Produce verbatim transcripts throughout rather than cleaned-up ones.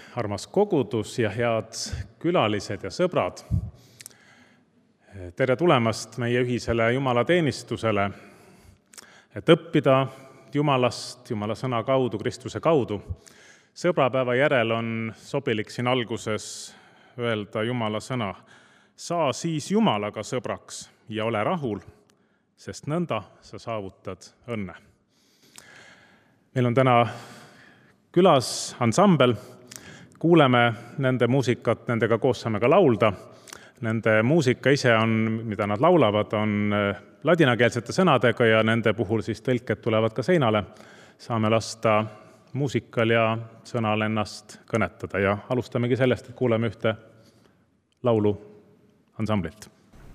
armas kogudus ja head külalised ja sõbrad. Tere tulemast meie ühisele jumalateenistusele, et õppida Jumalast, Jumala sõna kaudu, Kristuse kaudu. Sõbrapäeva järel on sobilik siin alguses öelda Jumala sõna. Saa siis Jumalaga sõbraks ja ole rahul, sest nõnda sa saavutad õnne. Meil on täna külas ansambel, kuuleme nende muusikat, nendega koos saame ka laulda. Nende muusika ise on, mida nad laulavad, on ladinakeelsete sõnadega ja nende puhul siis tõlked tulevad ka seinale. Saame lasta muusikal ja sõnal ennast kõnetada ja alustamegi sellest, et kuuleme ühte laulu ansamblilt.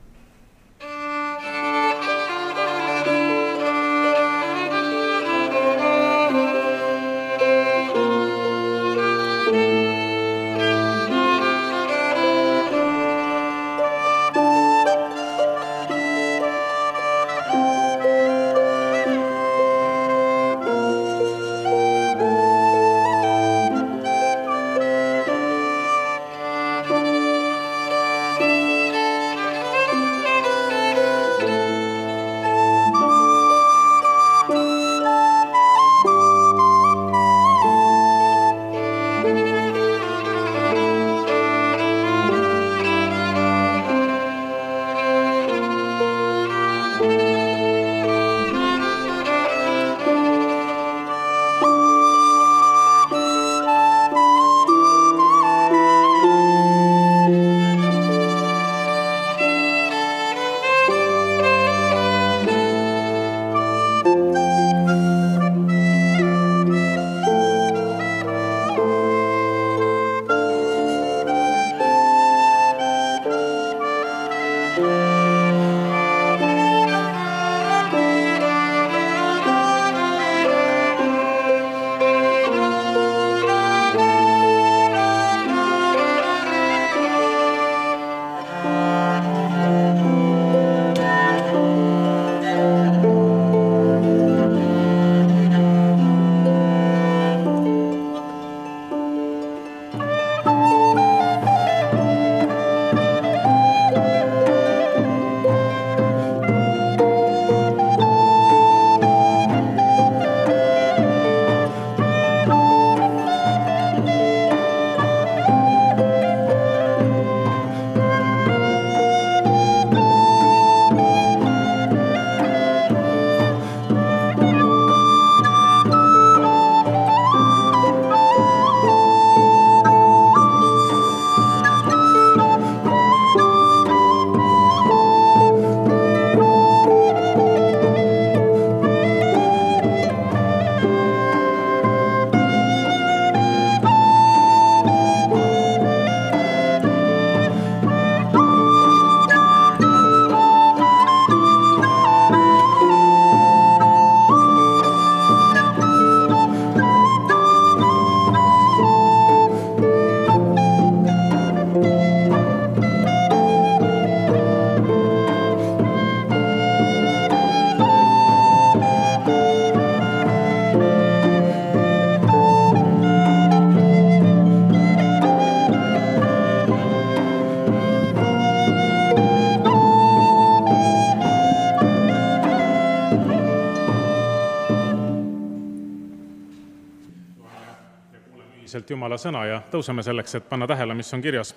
Jumala sõna ja tõuseme selleks, et panna tähele, mis on kirjas.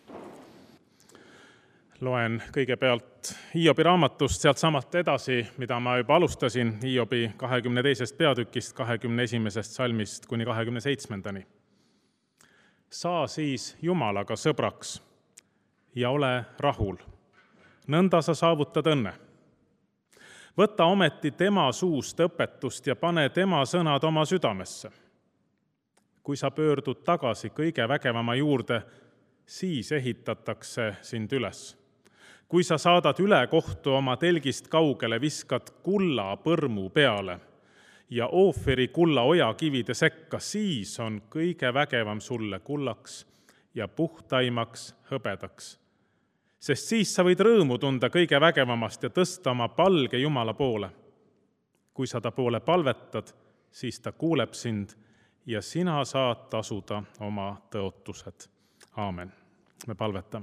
Loen kõigepealt Hiobi raamatust sealt samalt edasi, mida ma juba alustasin, Hiobi kahekümne teisest peatükist, kahekümne esimesest salmist kuni kahekümne seitsmendani. Saa siis Jumalaga sõbraks ja ole rahul. Nõnda sa saavutad õnne. Võta ometi tema suust õpetust ja pane tema sõnad oma südamesse. Kui sa pöördud tagasi kõige vägevama juurde, siis ehitatakse sind üles. Kui sa saadad üle kohtu oma telgist kaugele, viskad kulla põrmu peale ja Oofiri kulla ojakivide sekka, siis on kõige vägevam sulle kullaks ja puhtaimaks hõbedaks. Sest siis sa võid rõõmu tunda kõige vägevamast ja tõsta oma palge Jumala poole. Kui sa ta poole palvetad, siis ta kuuleb sind ja sina saad tasuda oma tõotused. Aamen. Me palvetame.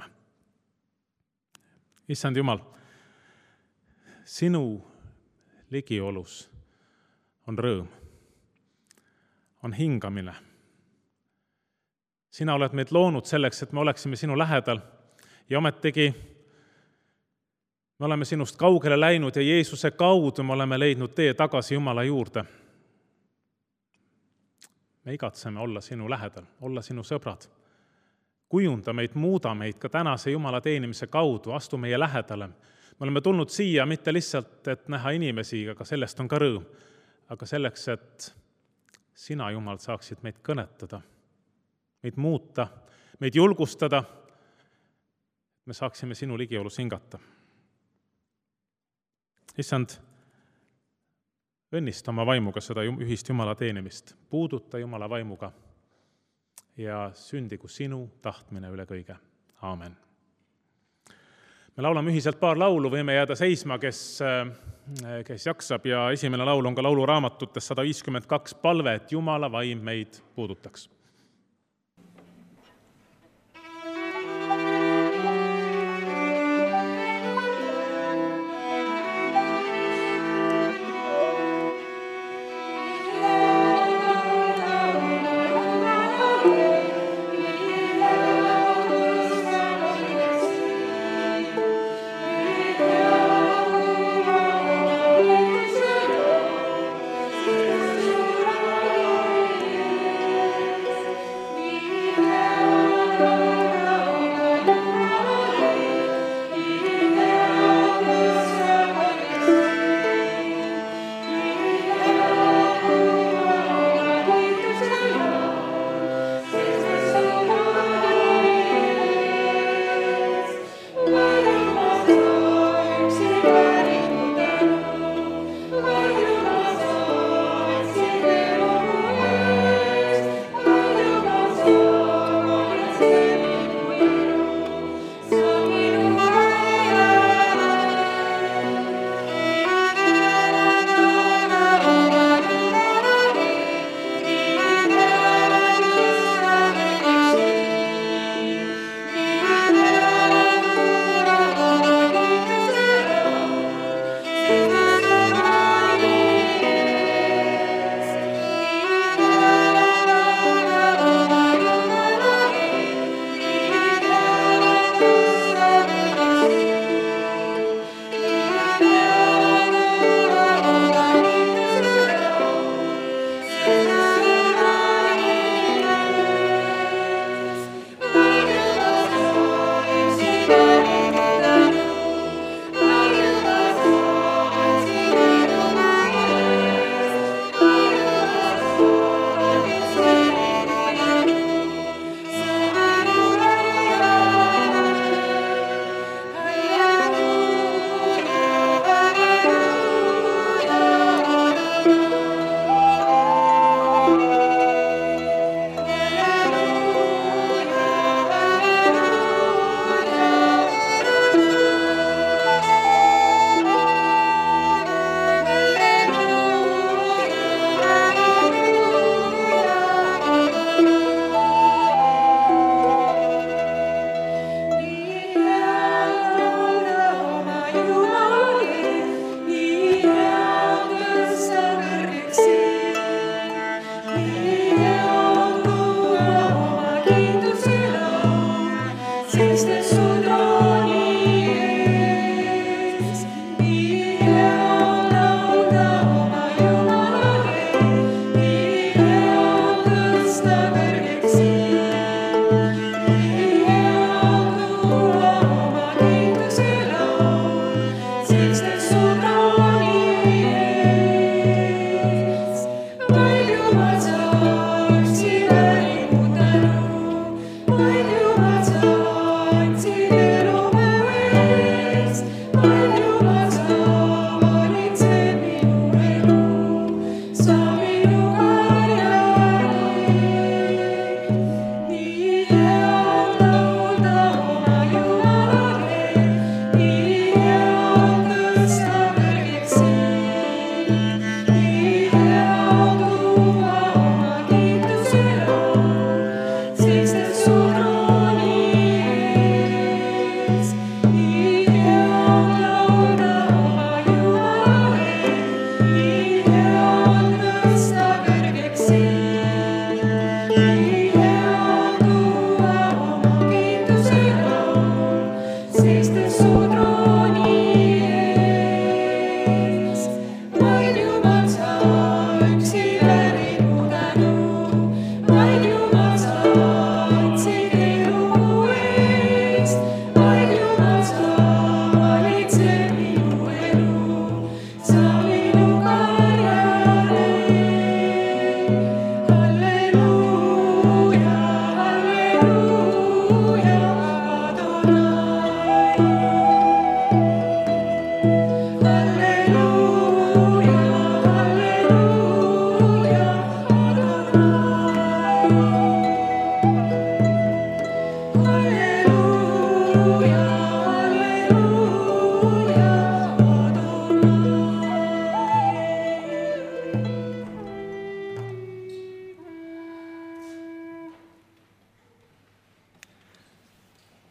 Issand Jumal, sinu ligiolus on rõõm, on hingamine. Sina oled meid loonud selleks, et me oleksime sinu lähedal ja ometigi me oleme sinust kaugele läinud ja Jeesuse kaudu me oleme leidnud tee tagasi Jumala juurde. Me igatseme olla sinu lähedal, olla sinu sõbrad. Kujunda meid, muuda meid ka tänase Jumala teenimise kaudu, astu meie lähedale. Me oleme tulnud siia mitte lihtsalt, et näha inimesi, aga sellest on ka rõõm, aga selleks, et sina, Jumal, saaksid meid kõnetada, meid muuta, meid julgustada, me saaksime sinu ligiolus hingata. Issand, õnnista oma vaimuga seda ühist Jumala teenimist, puuduta Jumala vaimuga ja sündigu sinu tahtmine üle kõige. Aamen. Me laulame ühiselt paar laulu, võime jääda seisma, kes, kes jaksab, ja esimene laul on ka lauluraamatutes sada viiskümmend kaks palve, et Jumala vaim meid puudutaks.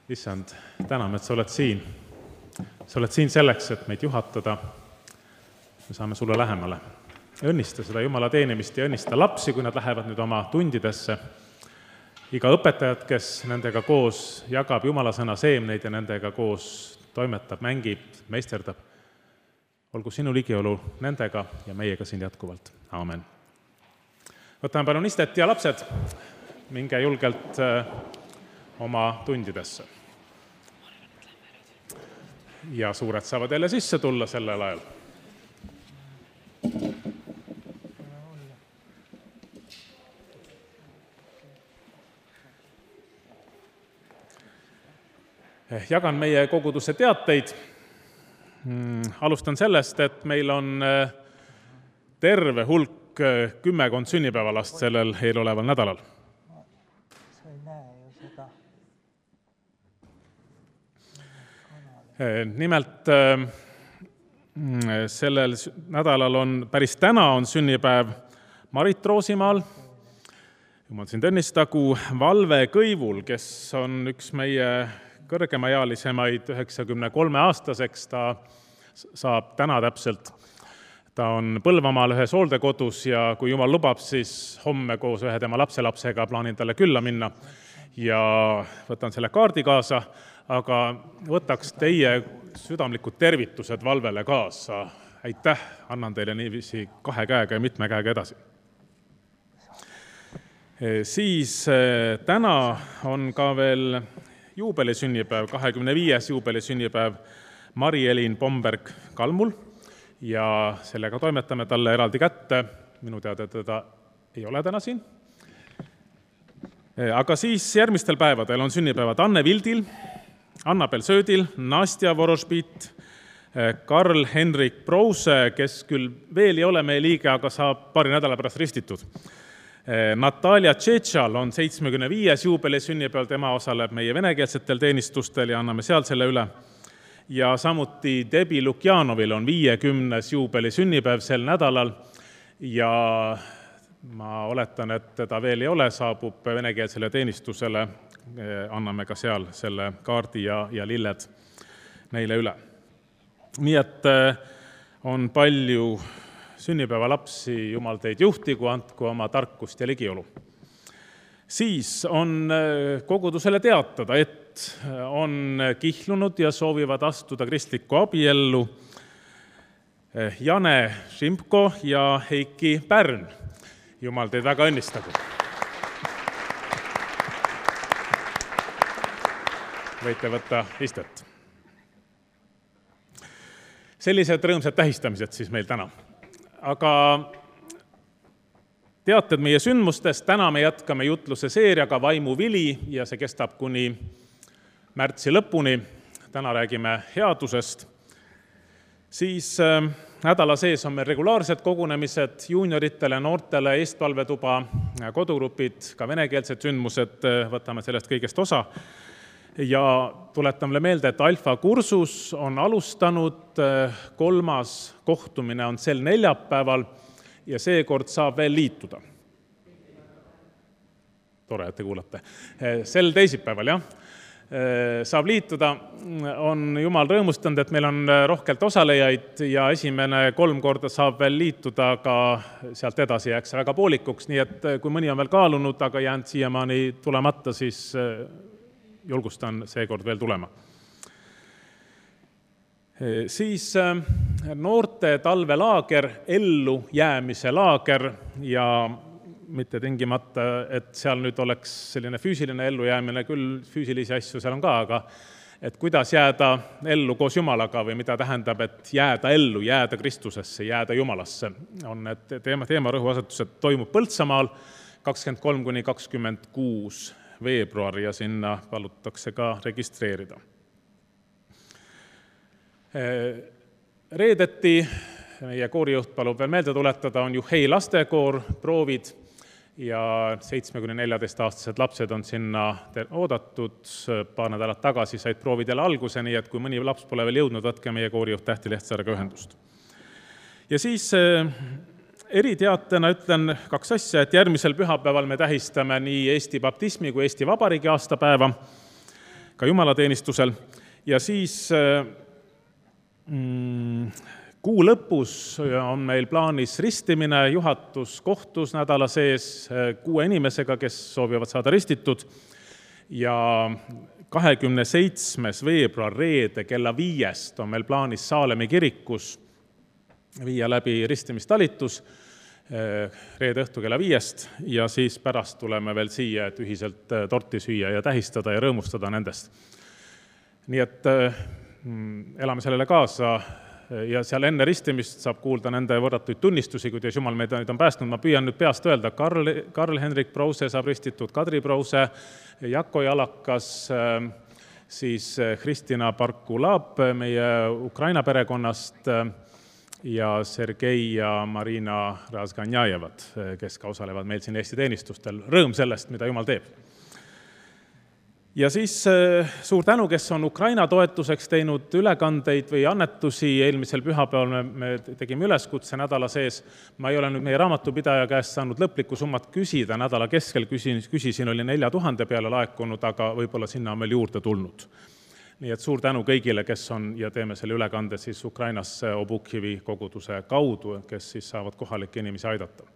issand, täname, et sa oled siin. Sa oled siin selleks, et meid juhatada. Me saame sulle lähemale. Õnnista seda Jumala teenimist ja õnnista lapsi, kui nad lähevad nüüd oma tundidesse. Iga õpetajat, kes nendega koos jagab Jumala sõna seemneid ja nendega koos toimetab, mängib, meisterdab. Olgu sinu ligiolu nendega ja meiega siin jätkuvalt. Aamen. Võtame palun istet ja lapsed, minge julgelt oma tundidesse. Ja suured saavad jälle sisse tulla sellel ajal. Jagan meie koguduse teateid. Alustan sellest, et meil on terve hulk kümmekond sünnipäevalast sellel eeloleval nädalal. Nimelt sellel nädalal on, päris täna on sünnipäev Marit Roosimaal, jumal sind õnnistagu, Valve Kõivul, kes on üks meie kõrgemaealisemaid üheksakümne kolme aastaseks, ta saab täna täpselt. Ta on Põlvamaal ühes hooldekodus ja kui Jumal lubab, siis homme koos ühe tema lapselapsega plaanin talle külla minna ja võtan selle kaardi kaasa, aga võtaks teie südamlikud tervitused Valvele kaasa. Aitäh, annan teile niiviisi kahe käega ja mitme käega edasi. Siis täna on ka veel juubelisünnipäev, kahekümne viies juubelisünnipäev Mari-Elin Pomberg-Kalmul ja sellega toimetame talle eraldi kätte. Minu teada teda ei ole täna siin. Aga siis järgmistel päevadel on sünnipäevad Anne Vildil, Annabel Söödil, Nastja Vorošbit, Karl-Henrik Prouse, kes küll veel ei ole meie liige, aga saab paari nädala pärast ristitud. Natalia Tšetšal on seitsmekümne viies juubeli sünnipäev, tema osaleb meie venekeelsetel teenistustel ja anname seal selle üle. Ja samuti Debi Lukjanovil on viiekümnes juubeli sünnipäev sel nädalal ja ma oletan, et teda veel ei ole, saabub venekeelsele teenistusele, anname ka seal selle kaardi ja, ja lilled neile üle. Nii et on palju sünnipäeva lapsi, Jumal teid juhtigu, andku oma tarkust ja ligiolu. Siis on kogudusele teatada, et on kihlunud ja soovivad astuda kristlikku abiellu Jane Šimpko ja Heiki Pärn. Jumal teid väga õnnistagu. Võite võtta istet. Sellised rõõmsad tähistamised siis meil täna. Aga teated meie sündmustest, täna me jätkame jutluse seeriaga Vaimu vili ja see kestab kuni märtsi lõpuni. Täna räägime headusest. Siis äh, nädala sees on meil regulaarsed kogunemised juunioritele, noortele, eestpalvetuba, kodugrupid, ka venekeelsed sündmused, võtame sellest kõigest osa. Ja tuletamle meelde, et Alfa kursus on alustanud, kolmas kohtumine on sel neljapäeval ja seekord saab veel liituda. Tore, et te kuulate. Sel teisipäeval, jah, saab liituda. On Jumal rõõmustanud, et meil on rohkelt osalejaid ja esimene kolm korda saab veel liituda, aga sealt edasi jääks väga poolikuks. Nii et kui mõni on veel kaalunud, aga jäänud siiamaani tulemata, siis julgustan seekord veel tulema. Siis noorte talvelaager, ellu jäämise laager ja mitte tingimata, et seal nüüd oleks selline füüsiline ellujäämine, küll füüsilisi asju seal on ka, aga et kuidas jääda ellu koos Jumalaga või mida tähendab, et jääda ellu, jääda Kristusesse, jääda Jumalasse. On need teema, teema rõhuasetused toimub Põltsamaal kakskümmend kolm kuni kakskümmend kuus veebruar ja sinna palutakse ka registreerida. Reedeti meie koorijuht palub veel meelde tuletada, on Juhei lastekoor, proovid ja seitsme kuni neljateist aastased lapsed on sinna oodatud. Paar nädalat tagasi said proovidele alguse, nii et kui mõni laps pole veel jõudnud, võtke meie koorijuht Tähti Lehtsaarega ühendust. Ja siis eriteatena ütlen kaks asja, et järgmisel pühapäeval me tähistame nii Eesti baptismi kui Eesti Vabariigi aastapäeva ka jumalateenistusel. Ja siis mm, kuu lõpus on meil plaanis ristimine, juhatus kohtus nädala sees kuue inimesega, kes soovivad saada ristitud. Ja kahekümne seitsmes veebruar reede kella viiest on meil plaanis Saalemi kirikus viia läbi ristimistalitus reede õhtu kella viiest ja siis pärast tuleme veel siia, et ühiselt torti süüa ja tähistada ja rõõmustada nendest. Nii et elame sellele kaasa ja seal enne ristimist saab kuulda nende võrratuid tunnistusi, kuidas Jumal meid on päästnud. Ma püüan nüüd peast öelda, Karl, Karl-Henrik Brause saab ristitud, Kadri Brause, Jako Jalakas, siis Kristina Parkulab meie Ukraina perekonnast ja Sergei ja Marina Razganjajevad, kes ka osalevad meil siin Eesti teenistustel. Rõõm sellest, mida Jumal teeb. Ja siis suur tänu, kes on Ukraina toetuseks teinud ülekandeid või annetusi. Eelmisel pühapäeval me, me tegime üleskutse nädala sees. Ma ei ole nüüd meie raamatupidaja käest saanud lõplikku summat küsida. Nädala keskel küsin, küsisin, oli nelja tuhande peale laekunud, aga võib-olla sinna on meil juurde tulnud. Nii et suur tänu kõigile, kes on ja teeme selle ülekande siis Ukrainas Obukhivi koguduse kaudu, kes siis saavad kohalikke inimesi aidata.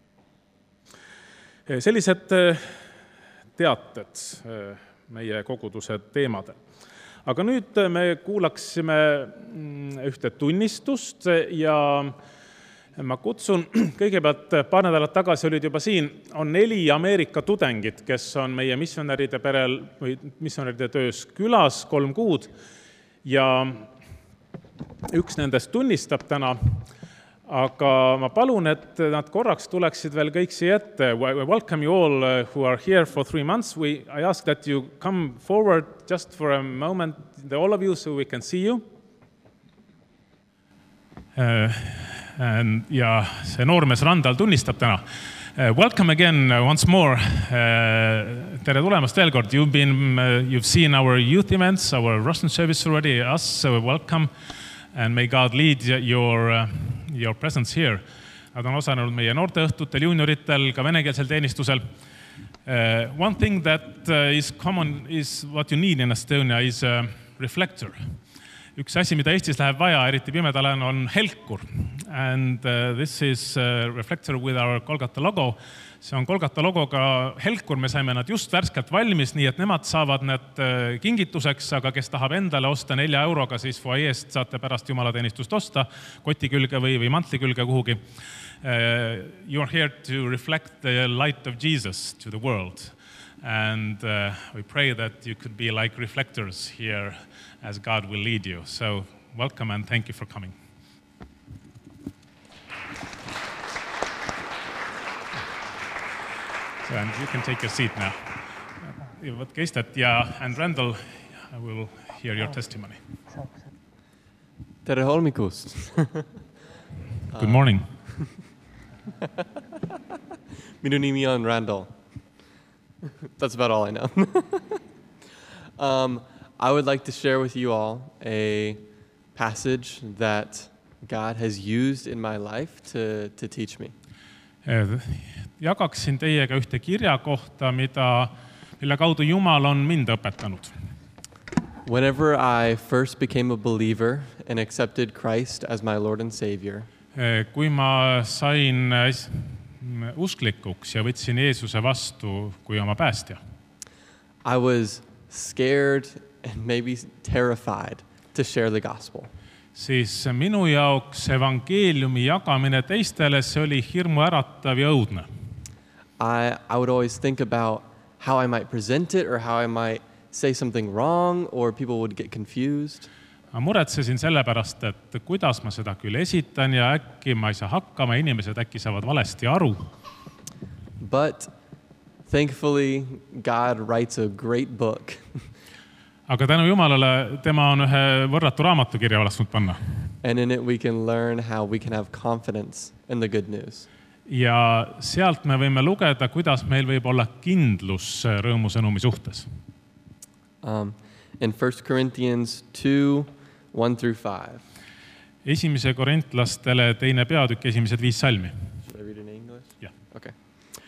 Sellised teated meie koguduse teemade. Aga nüüd me kuulaksime ühte tunnistust ja ma kutsun kõigepealt paar nädalat tagasi olid juba siin, on neli Ameerika tudengit, kes on meie missionäride perel või missionäride töös külas kolm kuud ja üks nendest tunnistab täna, aga ma palun, et nad korraks tuleksid veel kõik siia ette. We welcome you all who are here for three months. We, I ask that you come forward just for a moment, all of you, so we can see you. Uh, and, ja see noormees Randal tunnistab täna. Uh, welcome again uh, once more. Uh, tere tulemast veel kord. You've, been, uh, you've seen our youth events, our Russian service already, us, so welcome. And may God lead your, uh, your presence here. Nad on osalenud meie noorteõhtutel, junioritel, ka venekeelsel teenistusel. Uh, one thing that uh, is common is what you need in Estonia is a reflector. Üks asi, mida Eestis läheb vaja, eriti pimedal on helkur. And uh, this is a reflector with our Kolgata logo. See on Kolgata logoga helkur, me saime nad just värskelt valmis, nii et nemad saavad need kingituseks, aga kes tahab endale osta nelja euroga, siis foajeest saate pärast jumalateenistust osta, koti külge või, või mantli külge kuhugi. Uh, you are here to reflect the light of Jesus to the world. And uh, we pray that you could be like reflectors here as God will lead you. So welcome and thank you for coming. So, and you can take your seat now. Võtke istet ja and Randall, I will hear your testimony. Tere hommikust. Good morning. Minu nimi on Randall. That's about all I know. um, I would like to share with you all a passage that God has used in my life to, to teach me. Jagaksin teiega ühte kirja kohta, mida, mille kaudu Jumal on mind õpetanud. Whenever I first became a believer and accepted Christ as my Lord and Savior, kui ma sain usklikuks ja võtsin Jeesuse vastu kui oma päästja, I was scared and maybe terrified to share the gospel. Siis minu jaoks evangeeliumi jagamine teistele, see oli hirmu äratav ja õudne. I, I would always think about how I might present it or how I might say something wrong or people would get confused. Ma muretsesin sellepärast, et kuidas ma seda küll esitan ja äkki ma ei saa hakkama, inimesed äkki saavad valesti aru. But thankfully, God writes a great book. Aga tänu Jumalale, tema on ühe võrratu raamatu kirja lasknud panna. And in it we can learn how we can have confidence in the good news. Ja sealt me võime lugeda, kuidas meil võib olla kindlus rõõmusõnumi suhtes. Um, in First Corinthians two, one through five. Esimese korintlastele teine peatükk, esimesed viis salmi. Should I read it in English? Yeah. Okay.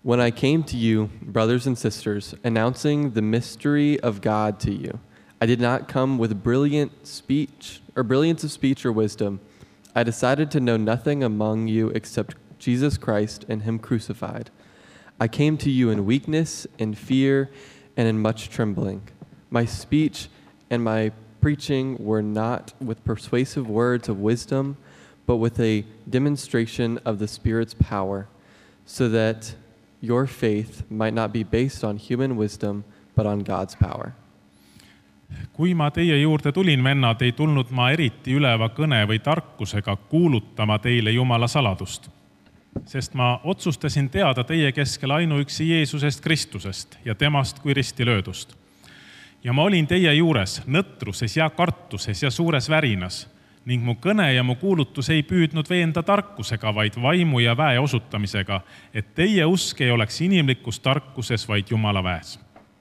When I came to you, brothers and sisters, announcing the mystery of God to you, I did not come with brilliant speech or brilliance of speech or wisdom. I decided to know nothing among you except Jesus Christ and Him crucified. I came to you in weakness, in fear, and in much trembling. My speech and my preaching were not with persuasive words of wisdom, but with a demonstration of the Spirit's power, so that your faith might not be based on human wisdom, but on God's power. Kui ma teie juurde tulin, vennad, ei tulnud ma eriti üleva kõne või tarkusega kuulutama teile Jumala saladust. Sest ma otsustasin teada teie keskel ainuüksi Jeesusest Kristusest ja temast kui risti löödust. Ja ma olin teie juures nõtruses ja kartuses ja suures värinas, ning mu kõne ja mu kuulutus ei püüdnud veenda tarkusega, vaid vaimu ja väe osutamisega, et teie usk ei oleks inimlikus tarkuses, vaid Jumala väes.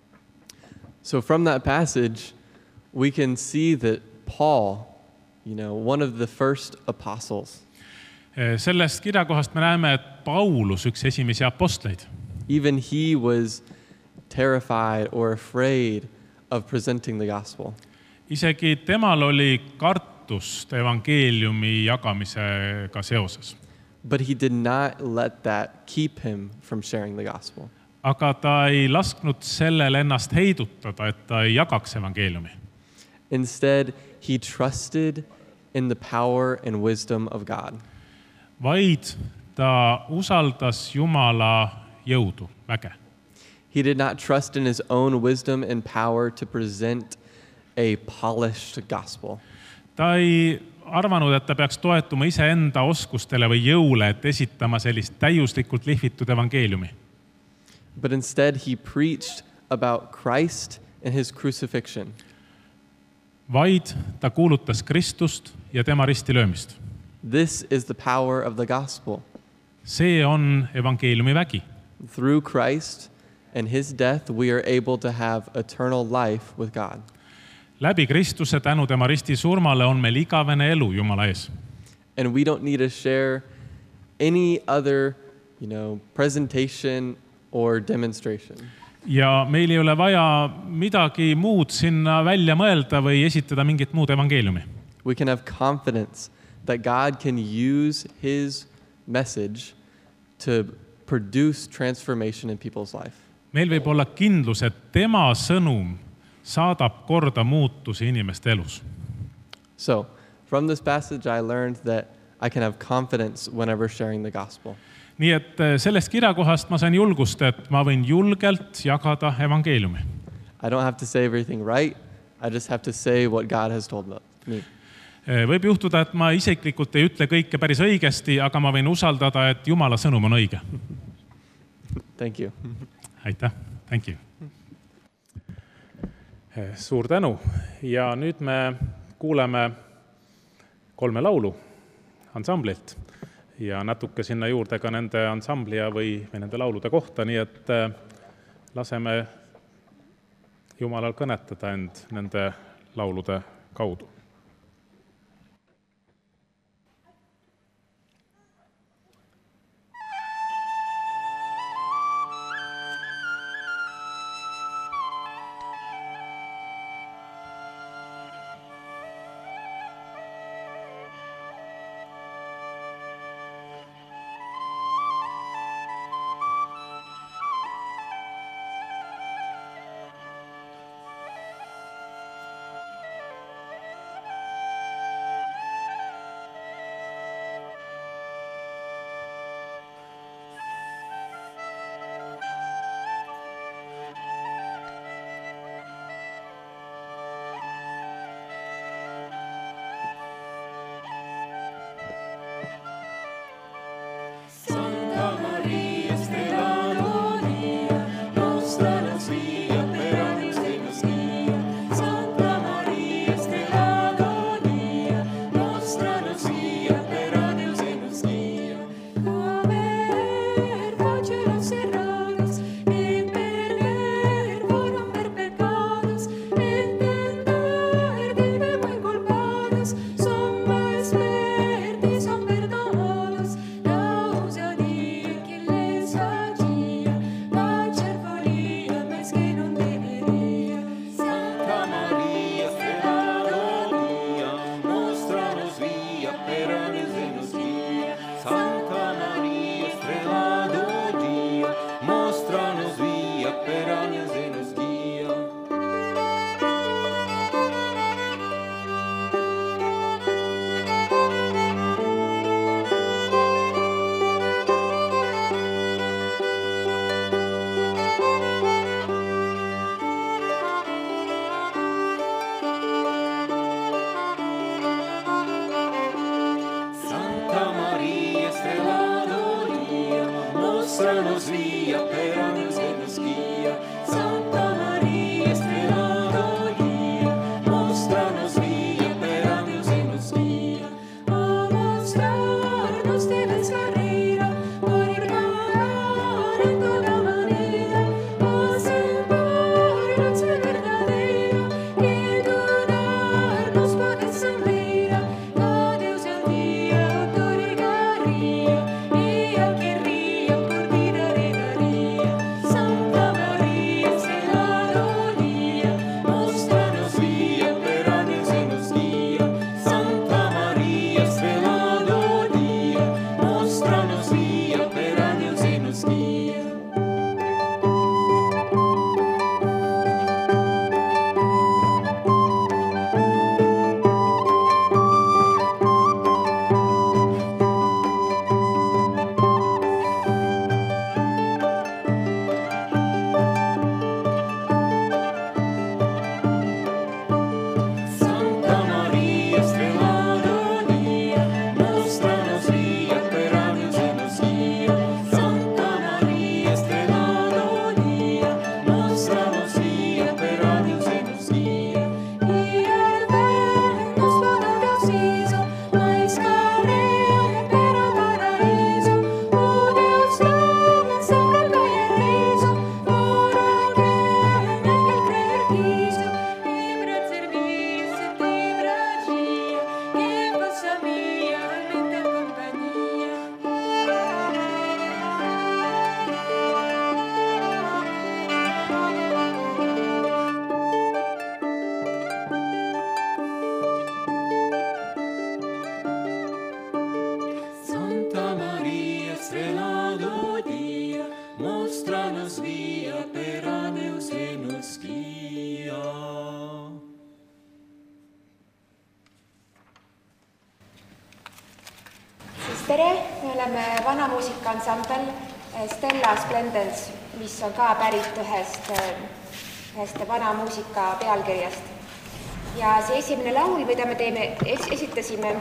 So from that passage, we can see that Paul, you know, one of the first apostles, Sellest kirjakohast me näeme, et Paulus, üks esimesi apostleid, even he was terrified or afraid of presenting the gospel. isegi temal oli kartust evangeeliumi jagamisega seoses. But he did not let that keep him from sharing the gospel. Aga ta ei lasknud sellel ennast heidutada, et ta ei jagaks evangeeliumi. Instead, he trusted in the power and wisdom of God. Vaid ta usaldas Jumala jõudu, väge. He did not trust in his own wisdom and power to present a polished gospel. Ta ei arvanud, et ta peaks toetuma iseenda oskustele või jõule, et esitama sellist täiuslikult lihvitud evangeeliumi. But instead, he preached about Christ and his crucifixion. Vaid ta kuulutas Kristust ja tema ristilöömist. This is the power of the gospel. See on evangeeliumi vägi. Through Christ and his death, we are able to have eternal life with God. Läbi Kristuse tänu tema risti surmale on meil igavene elu Jumala ees. And we don't need to share any other, you know, presentation or demonstration. Ja meil ei ole vaja midagi muud sinna välja mõelda või esitada mingit muud evangeeliumi. We can have confidence that God can use his message to produce transformation in people's life. Meil võib olla kindlus, et tema sõnum saadab korda muutusi inimeste elus. So, from this passage I learned that I can have confidence whenever sharing the gospel. Nii et sellest kirjakohast ma sain julgust, et ma võin julgelt jagada evangeeliumi. I don't have to say everything right. I just have to say what God has told me. Võib juhtuda, et ma isiklikult ei ütle kõike päris õigesti, aga ma võin usaldada, et Jumala sõnum on õige. Thank you. Aitäh. Thank you. Suur tänu. Ja nüüd me kuuleme kolme laulu ansamblilt ja natuke sinna juurde ka nende ansamblia või, või nende laulude kohta, nii et laseme Jumalal kõnetada end nende laulude kaudu. mostranos via per Deus e nos guia. E nos valore ucciso, mais carne per o paraíso. O Deus não sempre cai em riso, por alguém naquele crer quiso. E para serviço te bragia, que possa minha linda companhia. Santa Maria, estrela do dia, mostra-nos via per Deus e nos guia. Siis tere, me oleme vanamuusika-ansambel Stella Splendens, mis on ka pärit ühest, ühest vanamuusika pealkirjast. Ja see esimene laul, mida me teeme, es- esitasime,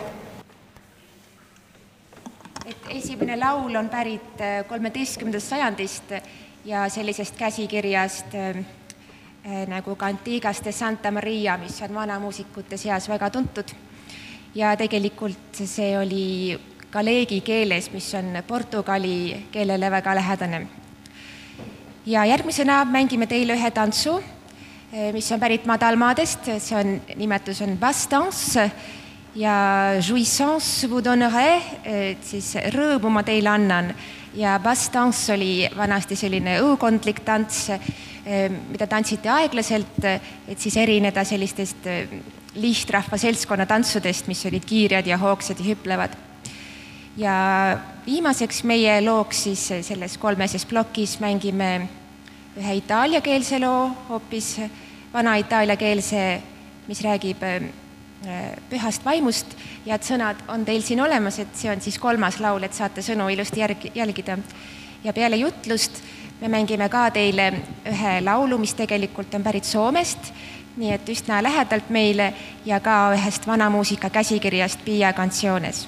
et esimene laul on pärit kolmeteistkümnendast sajandist ja sellisest käsikirjast äh, nagu Cantigas de Santa Maria, mis on vanamuusikute seas väga tuntud. Ja tegelikult see oli galeegi keeles, mis on portugali keelele väga lähedane. Ja järgmisena mängime teile ühe tantsu, mis on pärit madalmaadest, see on, nimetus on basse danse ja jouissance vous donnerai, et siis rõõmu ma teile annan. Ja basse danse oli vanasti selline õukondlik tants, mida tantsiti aeglaselt, et siis erineda sellistest lihtrahva seltskonna tantsudest, mis olid kiirjad ja hoogsad ja hüplevad. Ja viimaseks meie looks siis selles kolmeses plokis mängime ühe itaaliakeelse loo, hoopis vana itaaliakeelse, mis räägib pühast vaimust ja et sõnad on teil siin olemas, et see on siis kolmas laul, et saate sõnu ilusti järg, jälgida. Ja peale jutlust me mängime ka teile ühe laulu, mis tegelikult on pärit Soomest, nii et üsna lähedalt meile ja ka ühest vanamuusika käsikirjast Pia Canciones.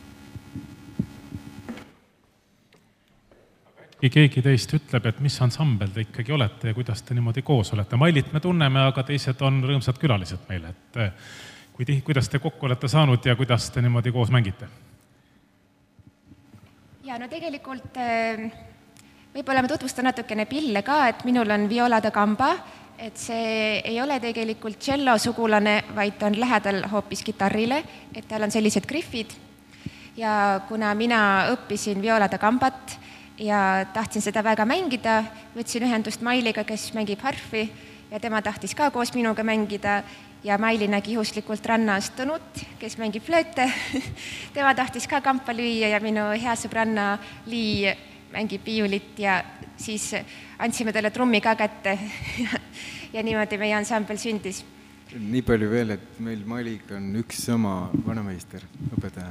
Keegi teist ütleb, et mis ansambel te ikkagi olete ja kuidas te niimoodi koos olete. Mailit me tunneme, aga teised on rõõmsad külalised meile. Et kui te, kuidas te kokku olete saanud ja kuidas te niimoodi koos mängite? Ja no tegelikult võib-olla ma tutvustan natukene Pille ka, et minul on Viola da Gamba, et see ei ole tegelikult cello sugulane, vaid on lähedal hoopis kitarrile, et tal on sellised griffid. Ja kuna mina õppisin Viola da Gambat ja tahtsin seda väga mängida, võtsin ühendust Mailiga, kes mängib harfi ja tema tahtis ka koos minuga mängida ja Maili nägi juhuslikult rannas Tõnut, kes mängib flööte. Tema tahtis ka kampa lüüa ja minu hea sõbranna Lii mängib viiulit ja siis andsime talle trummi ka kätte ja niimoodi meie ansambel sündis. Nii palju veel, et meil Mailiga on üks sama vanameister, õpetaja.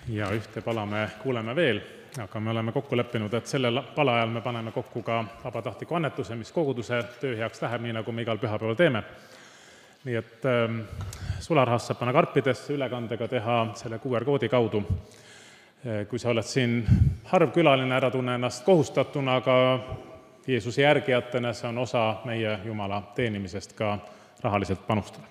ja ühte pala me kuuleme veel, aga me oleme kokku leppinud, et sellel pala ajal me paneme kokku ka vabatahtliku annetuse, mis koguduse töö heaks läheb, nii nagu me igal pühapäeval teeme. Nii et ähm, sularahast saab panna karpidesse, ülekandega teha selle Q R koodi kaudu. Kui sa oled siin harv külaline, ära tunne ennast kohustatuna, aga Jeesuse järgijatena see on osa meie Jumala teenimisest ka rahaliselt panustada.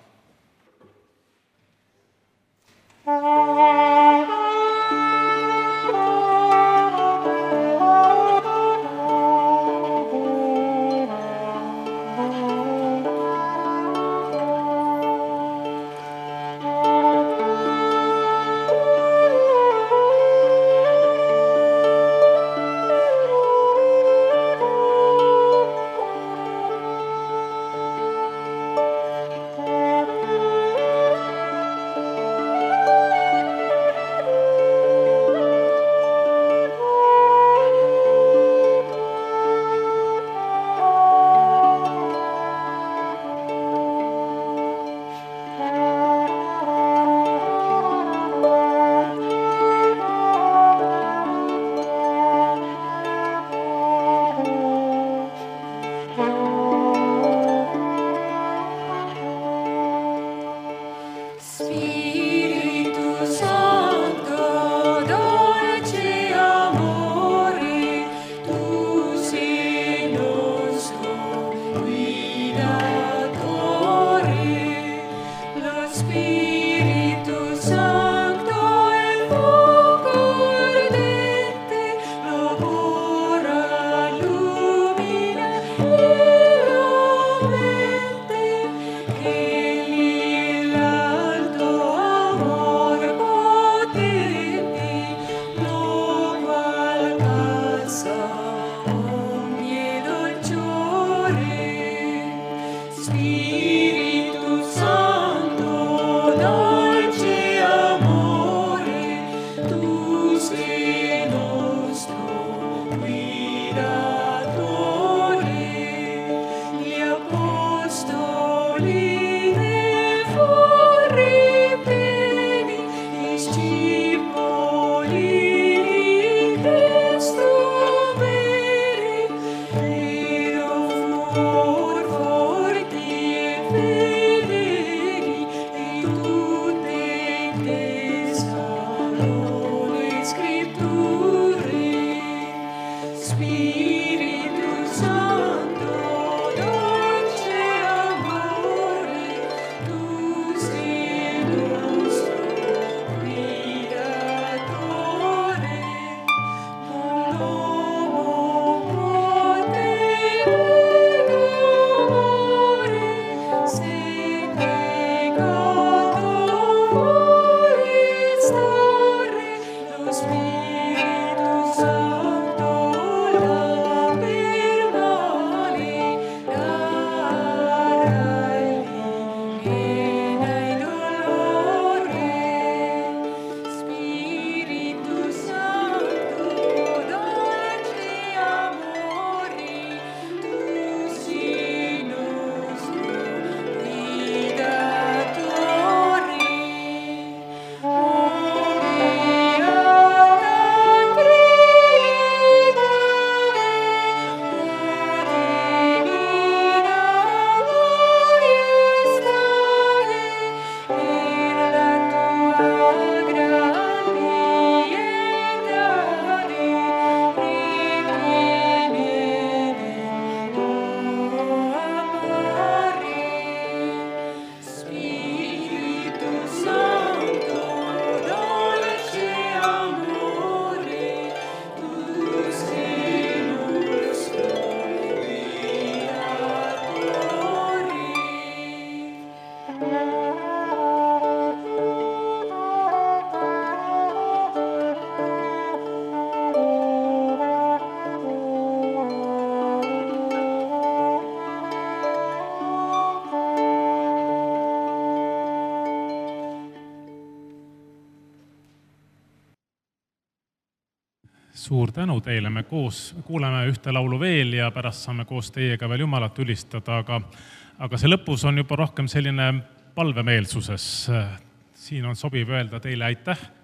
Suur tänu teile, me koos kuuleme ühte laulu veel ja pärast saame koos teiega veel Jumalat ülistada, aga, aga see lõpus on juba rohkem selline palvemeelsuses. Siin on sobiv öelda teile aitäh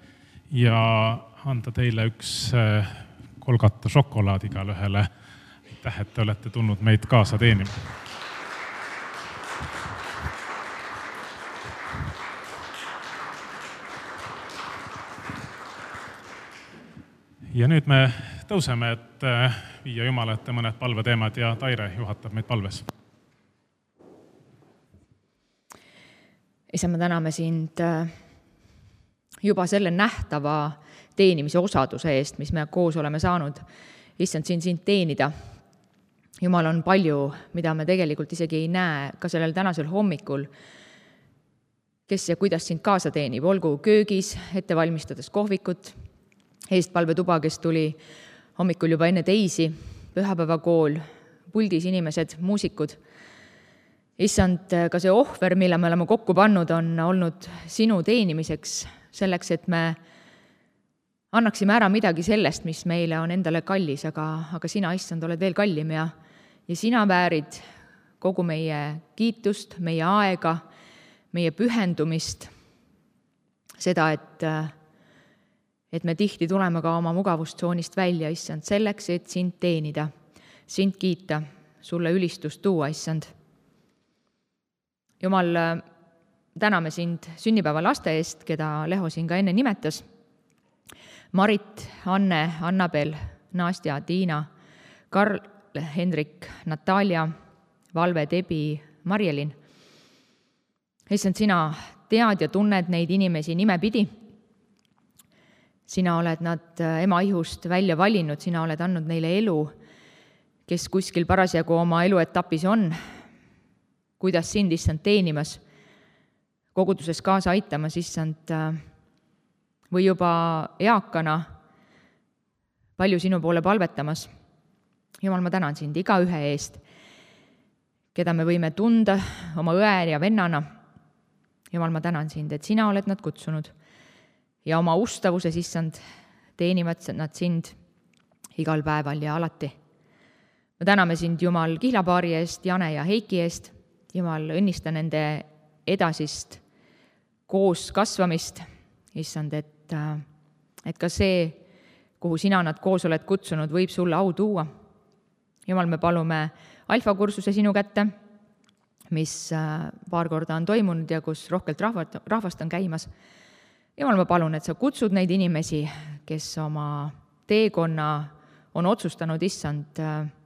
ja anda teile üks Kolgata šokolaad igale ühele. Aitäh, et te olete tulnud meid kaasa teenima. Ja nüüd me tõuseme, et viia Jumala ette mõned palveteemad ja Taire juhatab meid palves. Isa, me täname sind juba selle nähtava teenimise osaduse eest, mis me koos oleme saanud. Issand, siin sind teenida. Jumal, on palju, mida me tegelikult isegi ei näe ka sellel tänasel hommikul, kes ja kuidas sind kaasa teenib, olgu köögis, ette valmistades kohvikut, eestpalvetuba, kes tuli hommikul juba enne teisi, pühapäevakool, puldis inimesed, muusikud. Issand, ka see ohver, mille me oleme kokku pannud, on olnud sinu teenimiseks, selleks, et me annaksime ära midagi sellest, mis meile on endale kallis, aga, aga sina, Issand, oled veel kallim ja, ja sina väärid kogu meie kiitust, meie aega, meie pühendumist, seda, et et me tihti tuleme ka oma mugavustsoonist välja, Issand, selleks, et sind teenida, sind kiita, sulle ülistust tuua, Issand. Jumal, täname sind sünnipäeva laste eest, keda Leho siin ka enne nimetas. Marit, Anne, Annabel, Nastja, Tiina, Karl, Hendrik, Natalia, Valve, Debi, Marjelin. Issand, sina tead ja tunned neid inimesi nimepidi. Sina oled nad ema ihust välja valinud, sina oled andnud neile elu, kes kuskil parasjagu oma eluetapis on, kuidas sind, Issand, teenimas, koguduses kaasa aitamas, Issand, või juba eakana palju sinu poole palvetamas. Jumal, ma tänan sind iga ühe eest, keda me võime tunda oma õe ja vennana. Jumal, ma tänan sind, et sina oled nad kutsunud ja oma ustavuses, Issand, teenivad nad sind igal päeval ja alati. Me täname sind, Jumal, kihlapaari eest, Jane ja Heiki eest. Jumal, õnnista nende edasist koos kasvamist, Issand, et, et ka see, kuhu sina nad koos oled kutsunud, võib sulle au tuua. Jumal, me palume alfakursuse sinu kätte, mis paar korda on toimunud ja kus rohkelt rahvast on käimas. Jumal, ma palun, et sa kutsud neid inimesi, kes oma teekonna on otsustanud, Issand,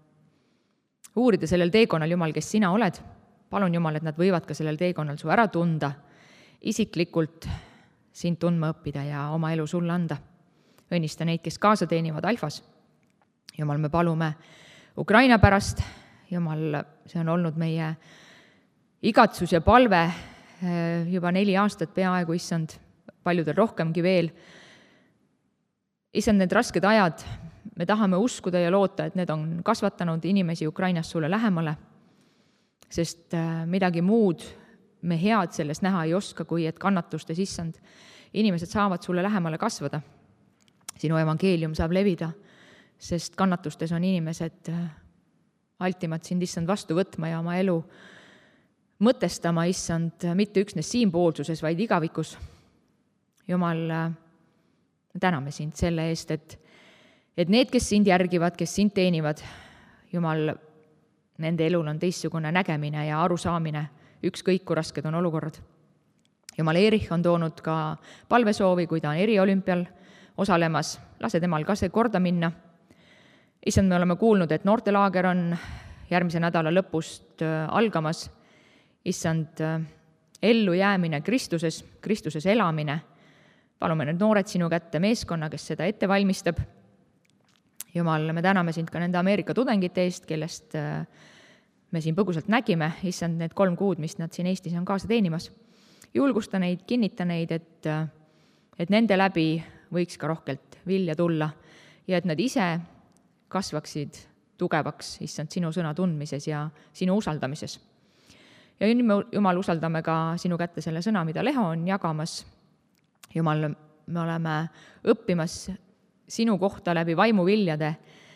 uurida sellel teekonnal, Jumal, kes sina oled. Palun, Jumal, et nad võivad ka sellel teekonnal su ära tunda, isiklikult sind tundma õppida ja oma elu sulle anda. Õnnista neid, kes kaasa teenivad alfas. Jumal, me palume Ukraina pärast. Jumal, see on olnud meie igatsus ja palve juba neli aastat peaaegu, Issand, paljudel rohkemgi veel. Issand, need rasked ajad, me tahame uskuda ja loota, et need on kasvatanud inimesi Ukrainas sulle lähemale, sest midagi muud me head selles näha ei oska, kui et kannatustes, Issand, inimesed saavad sulle lähemale kasvada. Sinu evangeelium saab levida, sest kannatustes on inimesed altimad sind, Issand, vastu võtma ja oma elu mõtestama, Issand, mitte üksnes siinpoolsuses, vaid igavikus. Jumal, me täname sind selle eest, et, et need, kes sind järgivad, kes sind teenivad, Jumal, nende elul on teistsugune nägemine ja arusaamine, ükskõik kui rasked on olukorrad. Jumal, Erich on toonud ka palvesoovi, kui ta on eriolümpial osalemas, lase temal ka see korda minna. Issand, me oleme kuulnud, et noortelaager on järgmise nädala lõpust algamas. Issand, ellu jäämine Kristuses, Kristuses elamine. Palume need noored sinu kätte, meeskonna, kes seda ette valmistab. Jumal, me täname sind ka nende Ameerika tudengite eest, kellest me siin põgusalt nägime. Issand, need kolm kuud, mis nad siin Eestis on kaasa teenimas. Julgusta neid, kinnita neid, et, et nende läbi võiks ka rohkelt vilja tulla ja et nad ise kasvaksid tugevaks, Issand, sinu sõna tundmises ja sinu usaldamises. Ja Jumal, usaldame ka sinu kätte selle sõna, mida Leho on jagamas. Jumal, me oleme õppimas sinu kohta läbi vaimuviljade.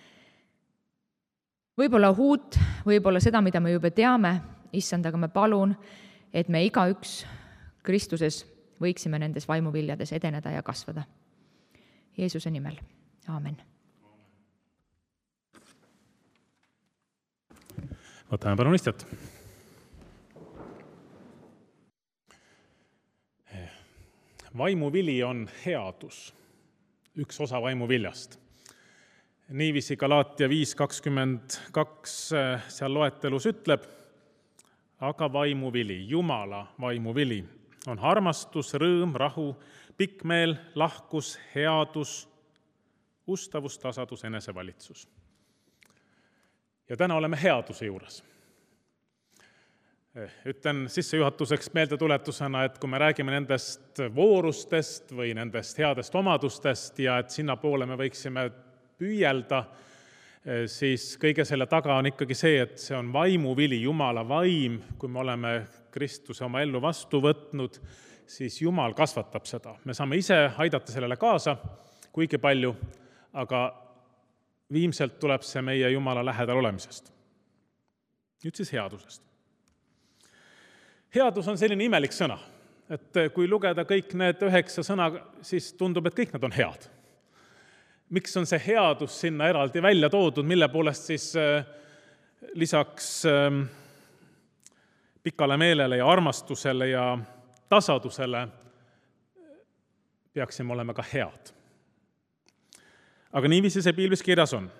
Võib-olla uut, võib-olla seda, mida me juba teame, Issand, aga me palun, et me igaüks Kristuses võiksime nendes vaimuviljades edeneda ja kasvada. Jeesuse nimel, aamen. Võtame palun istet. Vaimuvili on headus, üks osa vaimuviljast. Niiviisi Galaatia viis kakskümmend kaks seal loetelus ütleb, aga vaimuvili, Jumala vaimuvili on armastus, rõõm, rahu, pikkmeel, lahkus, headus, ustavus, tasadus, enesevalitsus. Ja täna oleme headuse juures. Ütlen sissejuhatuseks meeldetuletusena, et kui me räägime nendest voorustest või nendest headest omadustest ja et sinna poole me võiksime püüelda, siis kõige selle taga on ikkagi see, et see on vaimuvili, Jumala vaim. Kui me oleme Kristuse oma ellu vastu võtnud, siis Jumal kasvatab seda. Me saame ise aidata sellele kaasa kuigi palju, aga viimselt tuleb see meie Jumala lähedal olemisest. Nüüd siis headusest. Headus on selline imelik sõna, et kui lugeda kõik need üheksa sõna, siis tundub, et kõik nad on head. Miks on see headus sinna eraldi välja toodud, mille poolest siis lisaks pikale meelele ja armastusele ja tasadusele peaksime olema ka head. Aga niiviisi see piiblis kirjas on.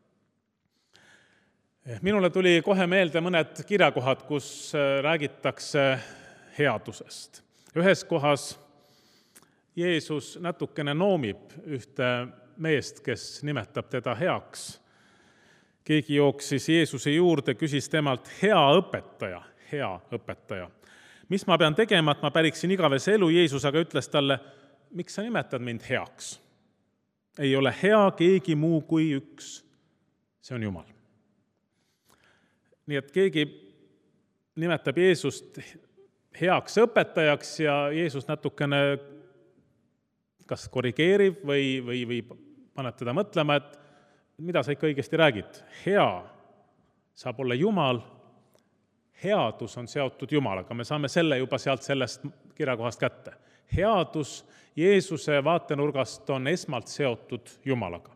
Minule tuli kohe meelde mõned kirjakohad, kus räägitakse headusest. Ühes kohas Jeesus natukene noomib ühte meest, kes nimetab teda heaks. Keegi jooksis Jeesuse juurde, küsis temalt, hea õpetaja, hea õpetaja. Mis ma pean tegema, et ma päriksin igavese elu? Jeesus aga ütles talle, miks sa nimetad mind heaks? Ei ole hea keegi muu kui üks, see on Jumal. Nii et keegi nimetab Jeesust heaks õpetajaks ja Jeesus natukene kas korrigeerib või, või, või paneb teda mõtlema, et mida sa ikka õigesti räägid. Hea saab olla Jumal, headus on seotud Jumalaga. Me saame selle juba sealt sellest kirjakohast kätte. Headus Jeesuse vaatenurgast on esmalt seotud Jumalaga.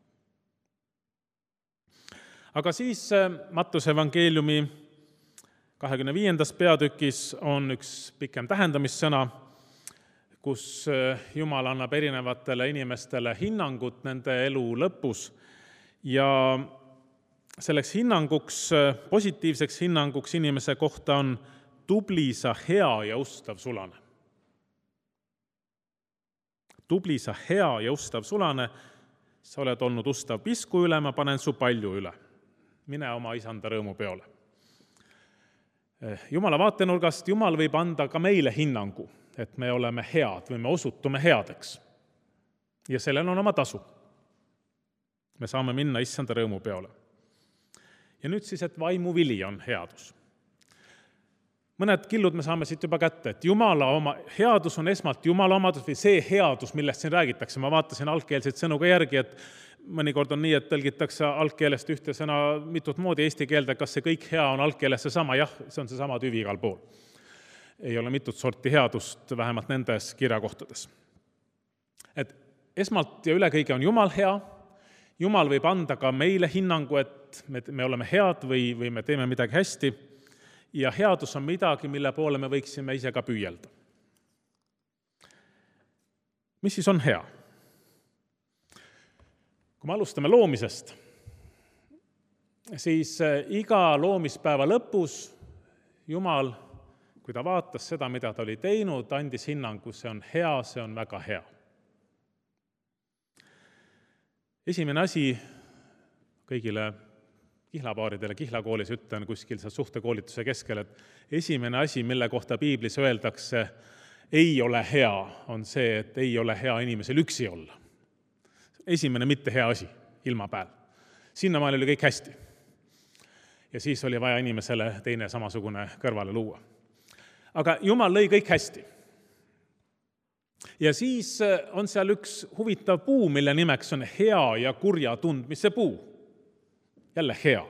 Aga siis Mattuse evangeeliumi kahekümne viiendas peatükis on üks pikem tähendamissõna, kus Jumal annab erinevatele inimestele hinnangut nende elu lõpus ja selleks hinnanguks, positiivseks hinnanguks inimese kohta on tubli sa hea ja ustav sulane. Tubli sa hea ja ustav sulane, sa oled olnud ustav pisku üle, ma panen su palju üle. Mine oma isanda rõõmu peole. Jumala vaatenurgast Jumal võib anda ka meile hinnangu, et me oleme head või me osutume headeks. Ja sellel on oma tasu. Me saame minna issanda rõõmu peole. Ja nüüd siis, et vaimuvili on headus. Mõned killud me saame siit juba kätte, et Jumala oma, headus on esmalt Jumala omadus või see headus, millest siin räägitakse. Ma vaatasin algkeelseid sõnu ka järgi, et mõnikord on nii, et tõlgitakse algkeelest ühte sõna mitut moodi eesti keelde, kas see kõik hea on algkeeles see sama? Jah, see on see sama tüvi igal pool. Ei ole mitut sorti headust, vähemalt nendes kirjakohtades. Et esmalt ja üle kõige on Jumal hea. Jumal võib anda ka meile hinnangu, et me, me oleme head või, või me teeme midagi hästi. Ja headus on midagi, mille poole me võiksime ise ka püüelda. Mis siis on hea? Kui me alustame loomisest, siis iga loomispäeva lõpus Jumal, kui ta vaatas seda, mida ta oli teinud, andis hinnangu, see on hea, see on väga hea. Esimene asi kõigile kihlapaaridele kihlakoolis ütlen kuskil seal suhtekoolituse keskel, et esimene asi, mille kohta piiblis öeldakse, ei ole hea, on see, et ei ole hea inimesel üksi olla. Esimene mitte hea asi, ilma pääl. Sinnamaal oli kõik hästi. Ja siis oli vaja inimesele teine samasugune kõrvale luua. Aga Jumal lõi kõik hästi. Ja siis on seal üks huvitav puu, mille nimeks on hea ja kurja tundmise puu. Jälle hea.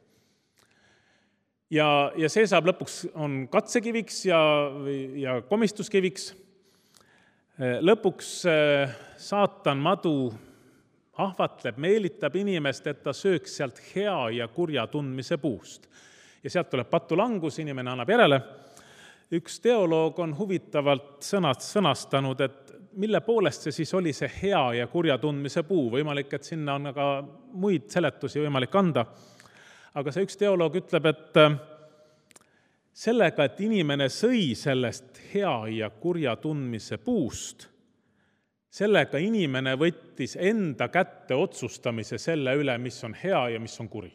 Ja, ja see saab lõpuks on katsekiviks ja, ja komistuskiviks. Lõpuks saatan madu ahvatleb, meelitab inimest, et ta sööks sealt hea ja kurja tundmise puust. Ja sealt tuleb patulangus, inimene annab järele. Üks teoloog on huvitavalt sõnast sõnastanud, et mille poolest see siis oli see hea ja kurja tundmise puu. Võimalik, et sinna on aga muid seletusi võimalik anda. Aga see üks teoloog ütleb, et sellega, et inimene sõi sellest hea ja kurja tundmise puust, sellega inimene võttis enda kätte otsustamise selle üle, mis on hea ja mis on kuri.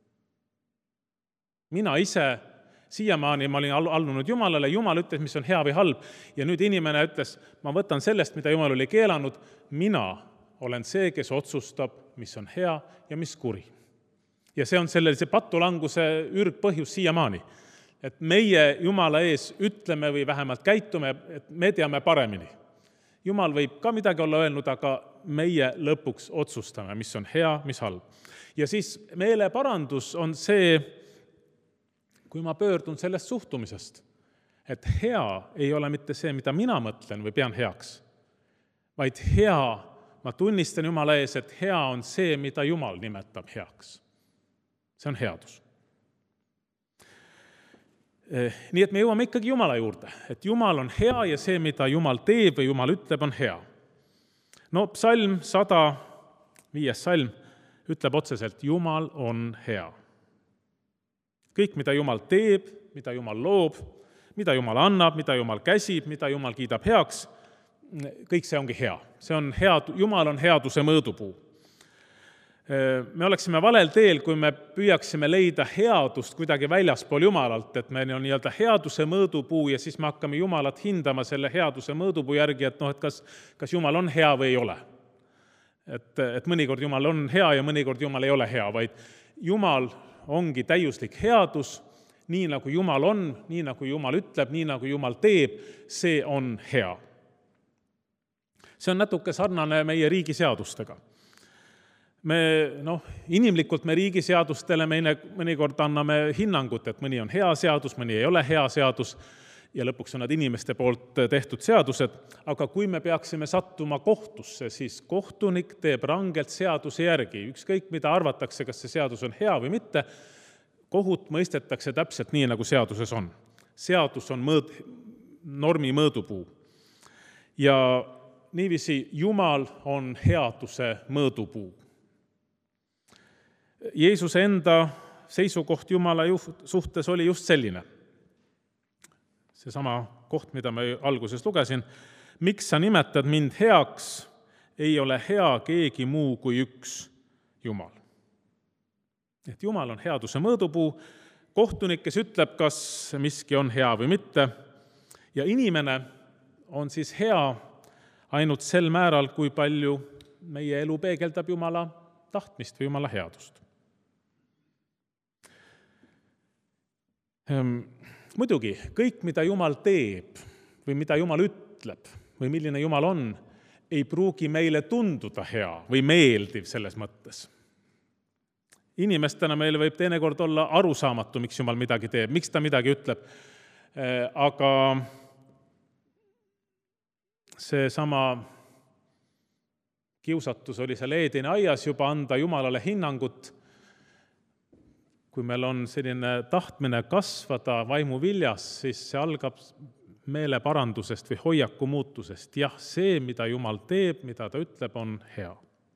Mina ise, siiamaani ma olin allunud Jumalale, Jumal ütles, mis on hea või halb, ja nüüd inimene ütles, ma võtan sellest, mida Jumal oli keelanud, mina olen see, kes otsustab, mis on hea ja mis kuri. Ja see on sellise patulanguse ürgpõhjus siiamaani, et meie Jumala ees ütleme või vähemalt käitume, et me teame paremini. Jumal võib ka midagi olla öelnud, aga meie lõpuks otsustame, mis on hea, mis halb. Ja siis meeleparandus on see, kui ma pöördun sellest suhtumisest, et hea ei ole mitte see, mida mina mõtlen või pean heaks, vaid hea, ma tunnistan Jumala ees, et hea on see, mida Jumal nimetab heaks. See on headus. Nii et me jõuame ikkagi Jumala juurde, et Jumal on hea ja see, mida Jumal teeb või Jumal ütleb, on hea. No psalm sada, viies salm, ütleb otseselt, Jumal on hea. Kõik, mida Jumal teeb, mida Jumal loob, mida Jumal annab, mida Jumal käsib, mida Jumal kiidab heaks, kõik see ongi hea. See on hea, Jumal on headuse mõõdupuu. Me oleksime valel teel, kui me püüaksime leida headust kuidagi väljaspool Jumalalt, et me on nii-öelda headuse mõõdupuu ja siis me hakkame Jumalat hindama selle headuse mõõdupuu järgi, et, no, et kas, kas Jumal on hea või ei ole. Et, et mõnikord Jumal on hea ja mõnikord Jumal ei ole hea, vaid Jumal ongi täiuslik headus, nii nagu Jumal on, nii nagu Jumal ütleb, nii nagu Jumal teeb, see on hea. See on natuke sarnane meie riigi seadustega. Me, noh, inimlikult me riigiseadustele meile mõnikord anname hinnangut, et mõni on hea seadus, mõni ei ole hea seadus ja lõpuks on nad inimeste poolt tehtud seadused, aga kui me peaksime sattuma kohtusse, siis kohtunik teeb rangelt seaduse järgi. Ükskõik, mida arvatakse, kas see seadus on hea või mitte, kohut mõistetakse täpselt nii, nagu seaduses on. Seadus on mõõd, normi mõõdupuu. Ja niiviisi Jumal on headuse mõõdupuu. Jeesuse enda seisukoht Jumala suhtes oli just selline. Seesama koht, mida ma alguses lugesin. Miks sa nimetad mind heaks, ei ole hea keegi muu kui üks Jumal. Et Jumal on headuse mõõdupuu, kohtunik, kes ütleb, kas miski on hea või mitte, ja inimene on siis hea ainult sel määral, kui palju meie elu peegeldab Jumala tahtmist või Jumala headust. Muidugi, kõik, mida Jumal teeb või mida Jumal ütleb või milline Jumal on, ei pruugi meile tunduda hea või meeldiv selles mõttes. Inimestena meil võib teinekord olla arusaamatu, miks Jumal midagi teeb, miks ta midagi ütleb, aga see sama kiusatus oli seal Eedeni aias juba anda Jumalale hinnangut. Kui meil on selline tahtmine kasvada vaimu viljas, siis see algab meeleparandusest või hoiaku muutusest. Jah, see, mida Jumal teeb, mida ta ütleb, on hea.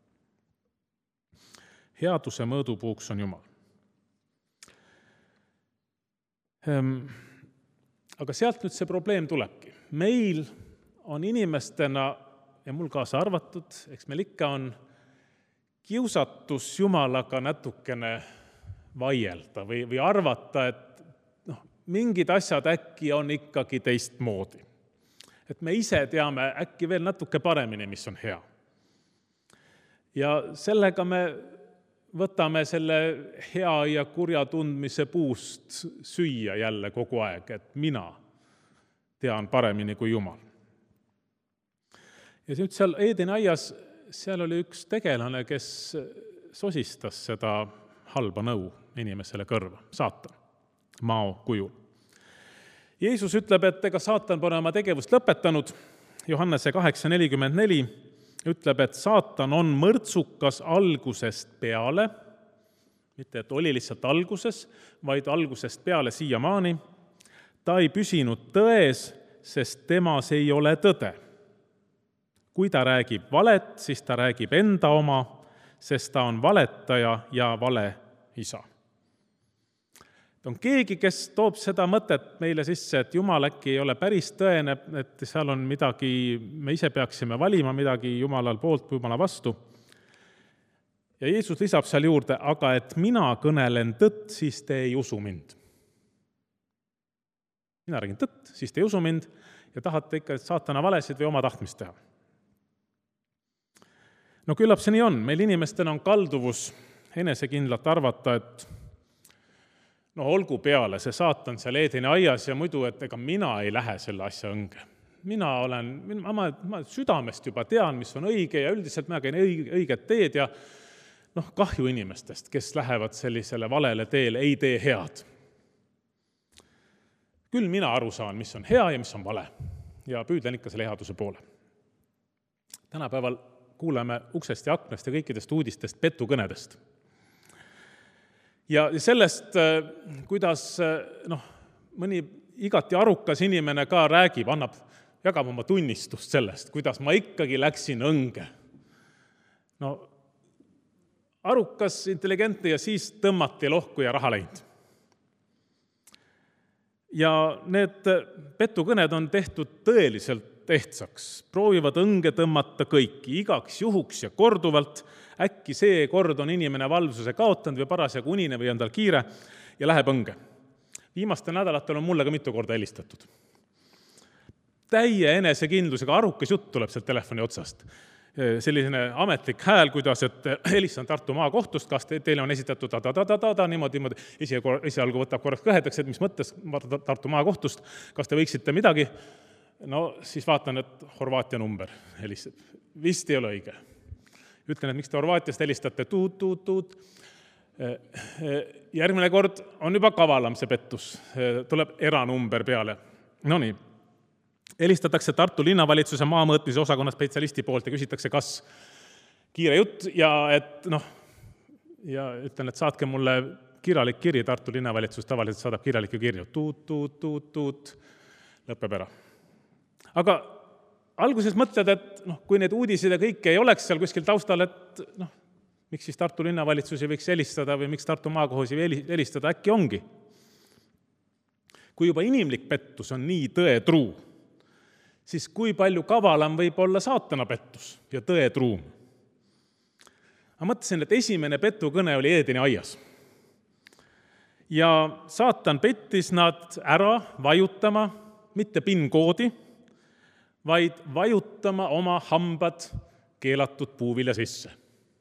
Headuse mõõdupuuks on Jumal. Aga sealt nüüd see probleem tulebki. Meil on inimestena, ja mul kaasa arvatud, eks meil ikka on kiusatus Jumalaga natukene vaielda või, või arvata, et noh, mingid asjad äkki on ikkagi teistmoodi. Et me ise teame äkki veel natuke paremini, mis on hea. Ja sellega me võtame selle hea ja kurja tundmise puust süüa jälle kogu aeg, et mina tean paremini kui Jumal. Ja nüüd seal Eedeni aias, seal oli üks tegelane, kes sosistas seda halba nõu inimesele kõrva, saatan, mao kujul. Jeesus ütleb, et ega saatan pole oma tegevust lõpetanud Johannese kaheksa nelikümmend neli ütleb, et saatan on mõrtsukas algusest peale, mitte et oli lihtsalt alguses, vaid algusest peale siiamaani. Ta ei püsinud tões, sest temas ei ole tõde. Kui ta räägib valet, siis ta räägib enda oma, sest ta on valetaja ja vale isa. On keegi, kes toob seda mõtet meile sisse, et Jumal äkki ei ole päris tõene, et seal on midagi, me ise peaksime valima midagi Jumalal poolt või Jumala vastu. Ja Jeesus lisab seal juurde, aga et mina kõnelen tõtt, siis te ei usu mind. Mina räägin tõtt, siis te ei usu mind ja tahate ikka saatana valesid või oma tahtmist teha. No küllap see nii on. Meil inimestel on kalduvus enesekindlalt arvata, et no olgu peale, see saatan seal Eedeni aias ja muidu, et ega mina ei lähe selle asja õnge. Mina olen, ma, ma südamest juba tean, mis on õige ja üldiselt ma käin õiget teed ja noh, kahju inimestest, kes lähevad sellisele valele teele, ei tee head. Küll mina aru saan, mis on hea ja mis on vale ja püüdlen ikka selle headuse poole. Tänapäeval kuuleme uksest ja aknast ja kõikidest uudistest petukõnedest. Ja sellest, kuidas noh, mõni igati arukas inimene ka räägib, annab, jagab oma tunnistust sellest, kuidas ma ikkagi läksin õnge. No, arukas, intelligentne ja siis tõmmati lohku ja raha läinud. Ja need petukõned on tehtud tõeliselt ehtsaks. Proovivad õnge tõmmata kõiki, igaks juhuks ja korduvalt. Äkki see kord on inimene valvsuse kaotanud või parasjagu unine või on tal kiire ja läheb õnge. Viimastel nädalatel on mulle ka mitu korda helistatud. Täie enesekindlusega arukas jutt tuleb sealt telefoni otsast. Selline ametlik hääl, kuidas, et helistan Tartu maakohtust, kas teile on esitatud ta-ta-ta-ta-ta, niimoodi, niimoodi. Esialgu võtab korraks kõhedaks, et mis mõttes Tartu maakohtust, kas te võiksite midagi? No siis vaatan, et Horvaatia number helistab. Vist ei ole õige. Ütlen, et miks te Horvaatiast helistate tuut, tuut, tuut. Järgmine kord on juba kavalam see pettus. Tuleb eranumber peale. No nii. Helistatakse Tartu linnavalitsuse maamõõtmise osakonna spetsialisti poolt ja küsitakse, kas kiire jutt ja et noh, ja ütlen, et saatke mulle kirjalik kiri, Tartu linnavalitsus tavaliselt saadab kirjaliku kirju. Tuut, tuut, tuut, tuut. Lõpeb ära. Aga alguses mõtled, et noh, kui need uudised ja kõik ei oleks seal kuskil taustal, et noh, miks siis Tartu linnavalitsusi võiks helistada või miks Tartu maakohusi helistada, äkki ongi. Kui juba inimlik pettus on nii tõetruu, siis kui palju kavalam võib olla saatana pettus ja tõetruum. Ma mõtlesin, et esimene petukõne oli Eedeni aias. Ja saatan pettis nad ära vajutama, mitte PIN-koodi, vaid vajutama oma hambad keelatud puuvilja sisse.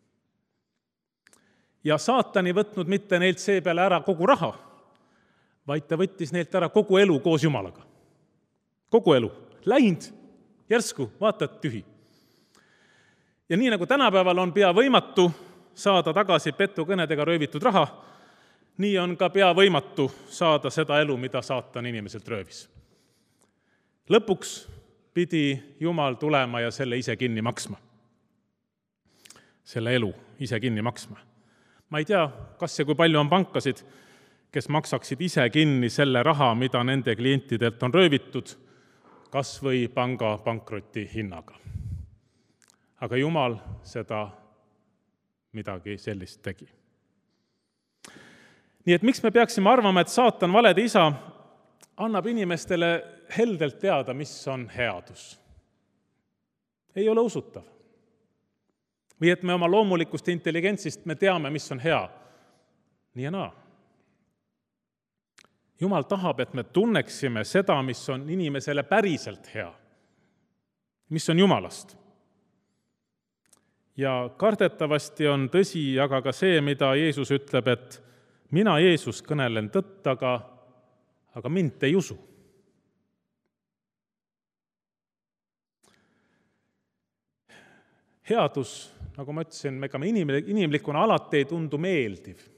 Ja saatan ei võtnud mitte neilt seepeale ära kogu raha, vaid ta võttis neilt ära kogu elu koos Jumalaga. Kogu elu. Läinud, järsku, vaatad tühi. Ja nii nagu tänapäeval on pea võimatu saada tagasi petukõnedega röövitud raha, nii on ka pea võimatu saada seda elu, mida saatan inimeselt röövis. Lõpuks pidi Jumal tulema ja selle ise kinni maksma. Selle elu ise kinni maksma. Ma ei tea, kas ja kui palju on pankasid, kes maksaksid ise kinni selle raha, mida nende klientidelt on röövitud, kas või panga pankroti hinnaga. Aga Jumal seda midagi sellist tegi. Nii et miks me peaksime arvama, et saatan valede isa annab inimestele heldelt teada, mis on headus? Ei ole usutav. Või et me oma loomulikust intelligentsist me teame, mis on hea. Nii ja naa. Jumal tahab, et me tunneksime seda, mis on inimesele päriselt hea, mis on Jumalast. Ja kardetavasti on tõsi aga ka see, mida Jeesus ütleb, et mina, Jeesus, kõnelen tõtt, aga, aga mind ei usu. Headus, nagu ma ütlesin, ega me inimlikuna alati ei tundu meeldiv.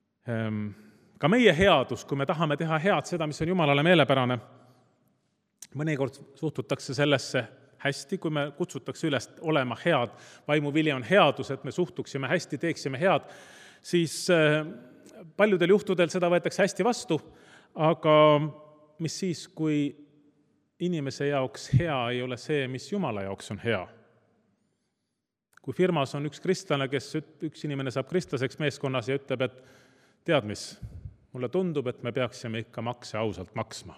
Ka meie headus, kui me tahame teha head seda, mis on Jumalale meelepärane, mõnikord suhtutakse sellesse hästi, kui me kutsutakse üles olema head, vaimuvili on headus, et me suhtuksime hästi, teeksime head, siis paljudel juhtudel seda võetakse hästi vastu, aga mis siis, kui inimese jaoks hea ei ole see, mis Jumala jaoks on hea? Kui firmas on üks kristlane, kes üks inimene saab kristlaseks meeskonnas ja ütleb, et tead mis, mulle tundub, et me peaksime ikka makse ausalt maksma.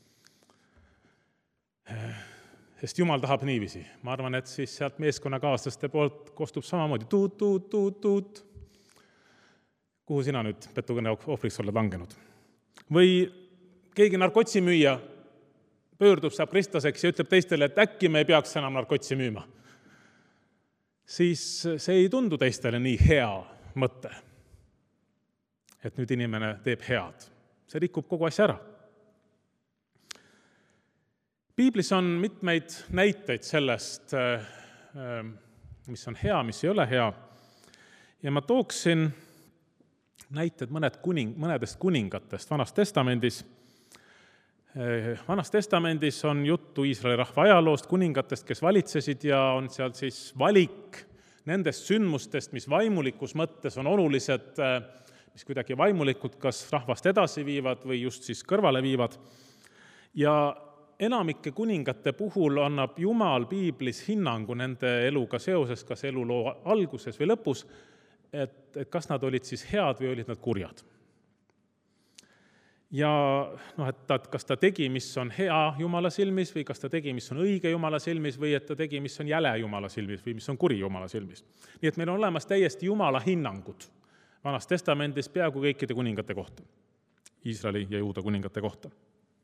Sest Jumal tahab niiviisi. Ma arvan, et siis sealt meeskonnakaaslaste poolt kostub samamoodi tuut, tuut, tuut, tuut. Kuhu sina nüüd petukõne ohvriks oled langenud? Või keegi narkotsimüüja pöördub, saab kristlaseks ja ütleb teistele, et äkki me ei peaks enam narkotsi müüma. Siis see ei tundu teistele nii hea mõte, et nüüd inimene teeb head. See rikub kogu asja ära. Piiblis on mitmeid näiteid sellest, mis on hea, mis ei ole hea. Ja ma tooksin näited mõned kuning, mõnedest kuningatest Vanas testamendis. Vanas testamendis on juttu Iisraeli rahva ajaloost, kuningatest, kes valitsesid ja on seal siis valik nendest sündmustest, mis vaimulikus mõttes on olulised, mis kuidagi vaimulikult kas rahvast edasi viivad või just siis kõrvale viivad. Ja enamike kuningate puhul annab Jumal Piiblis hinnangu nende eluga seoses, kas eluloo alguses või lõpus, et, et kas nad olid siis head või olid nad kurjad. Ja noh, et ta, kas ta tegi, mis on hea Jumala silmis või kas ta tegi, mis on õige Jumala silmis või et ta tegi, mis on jäle Jumala silmis või mis on kuri Jumala silmis. Nii et meil on olemas täiesti Jumala hinnangud Vanas testamendis peaaegu kõikide kuningate kohta, Iisraeli ja Juuda kuningate kohta.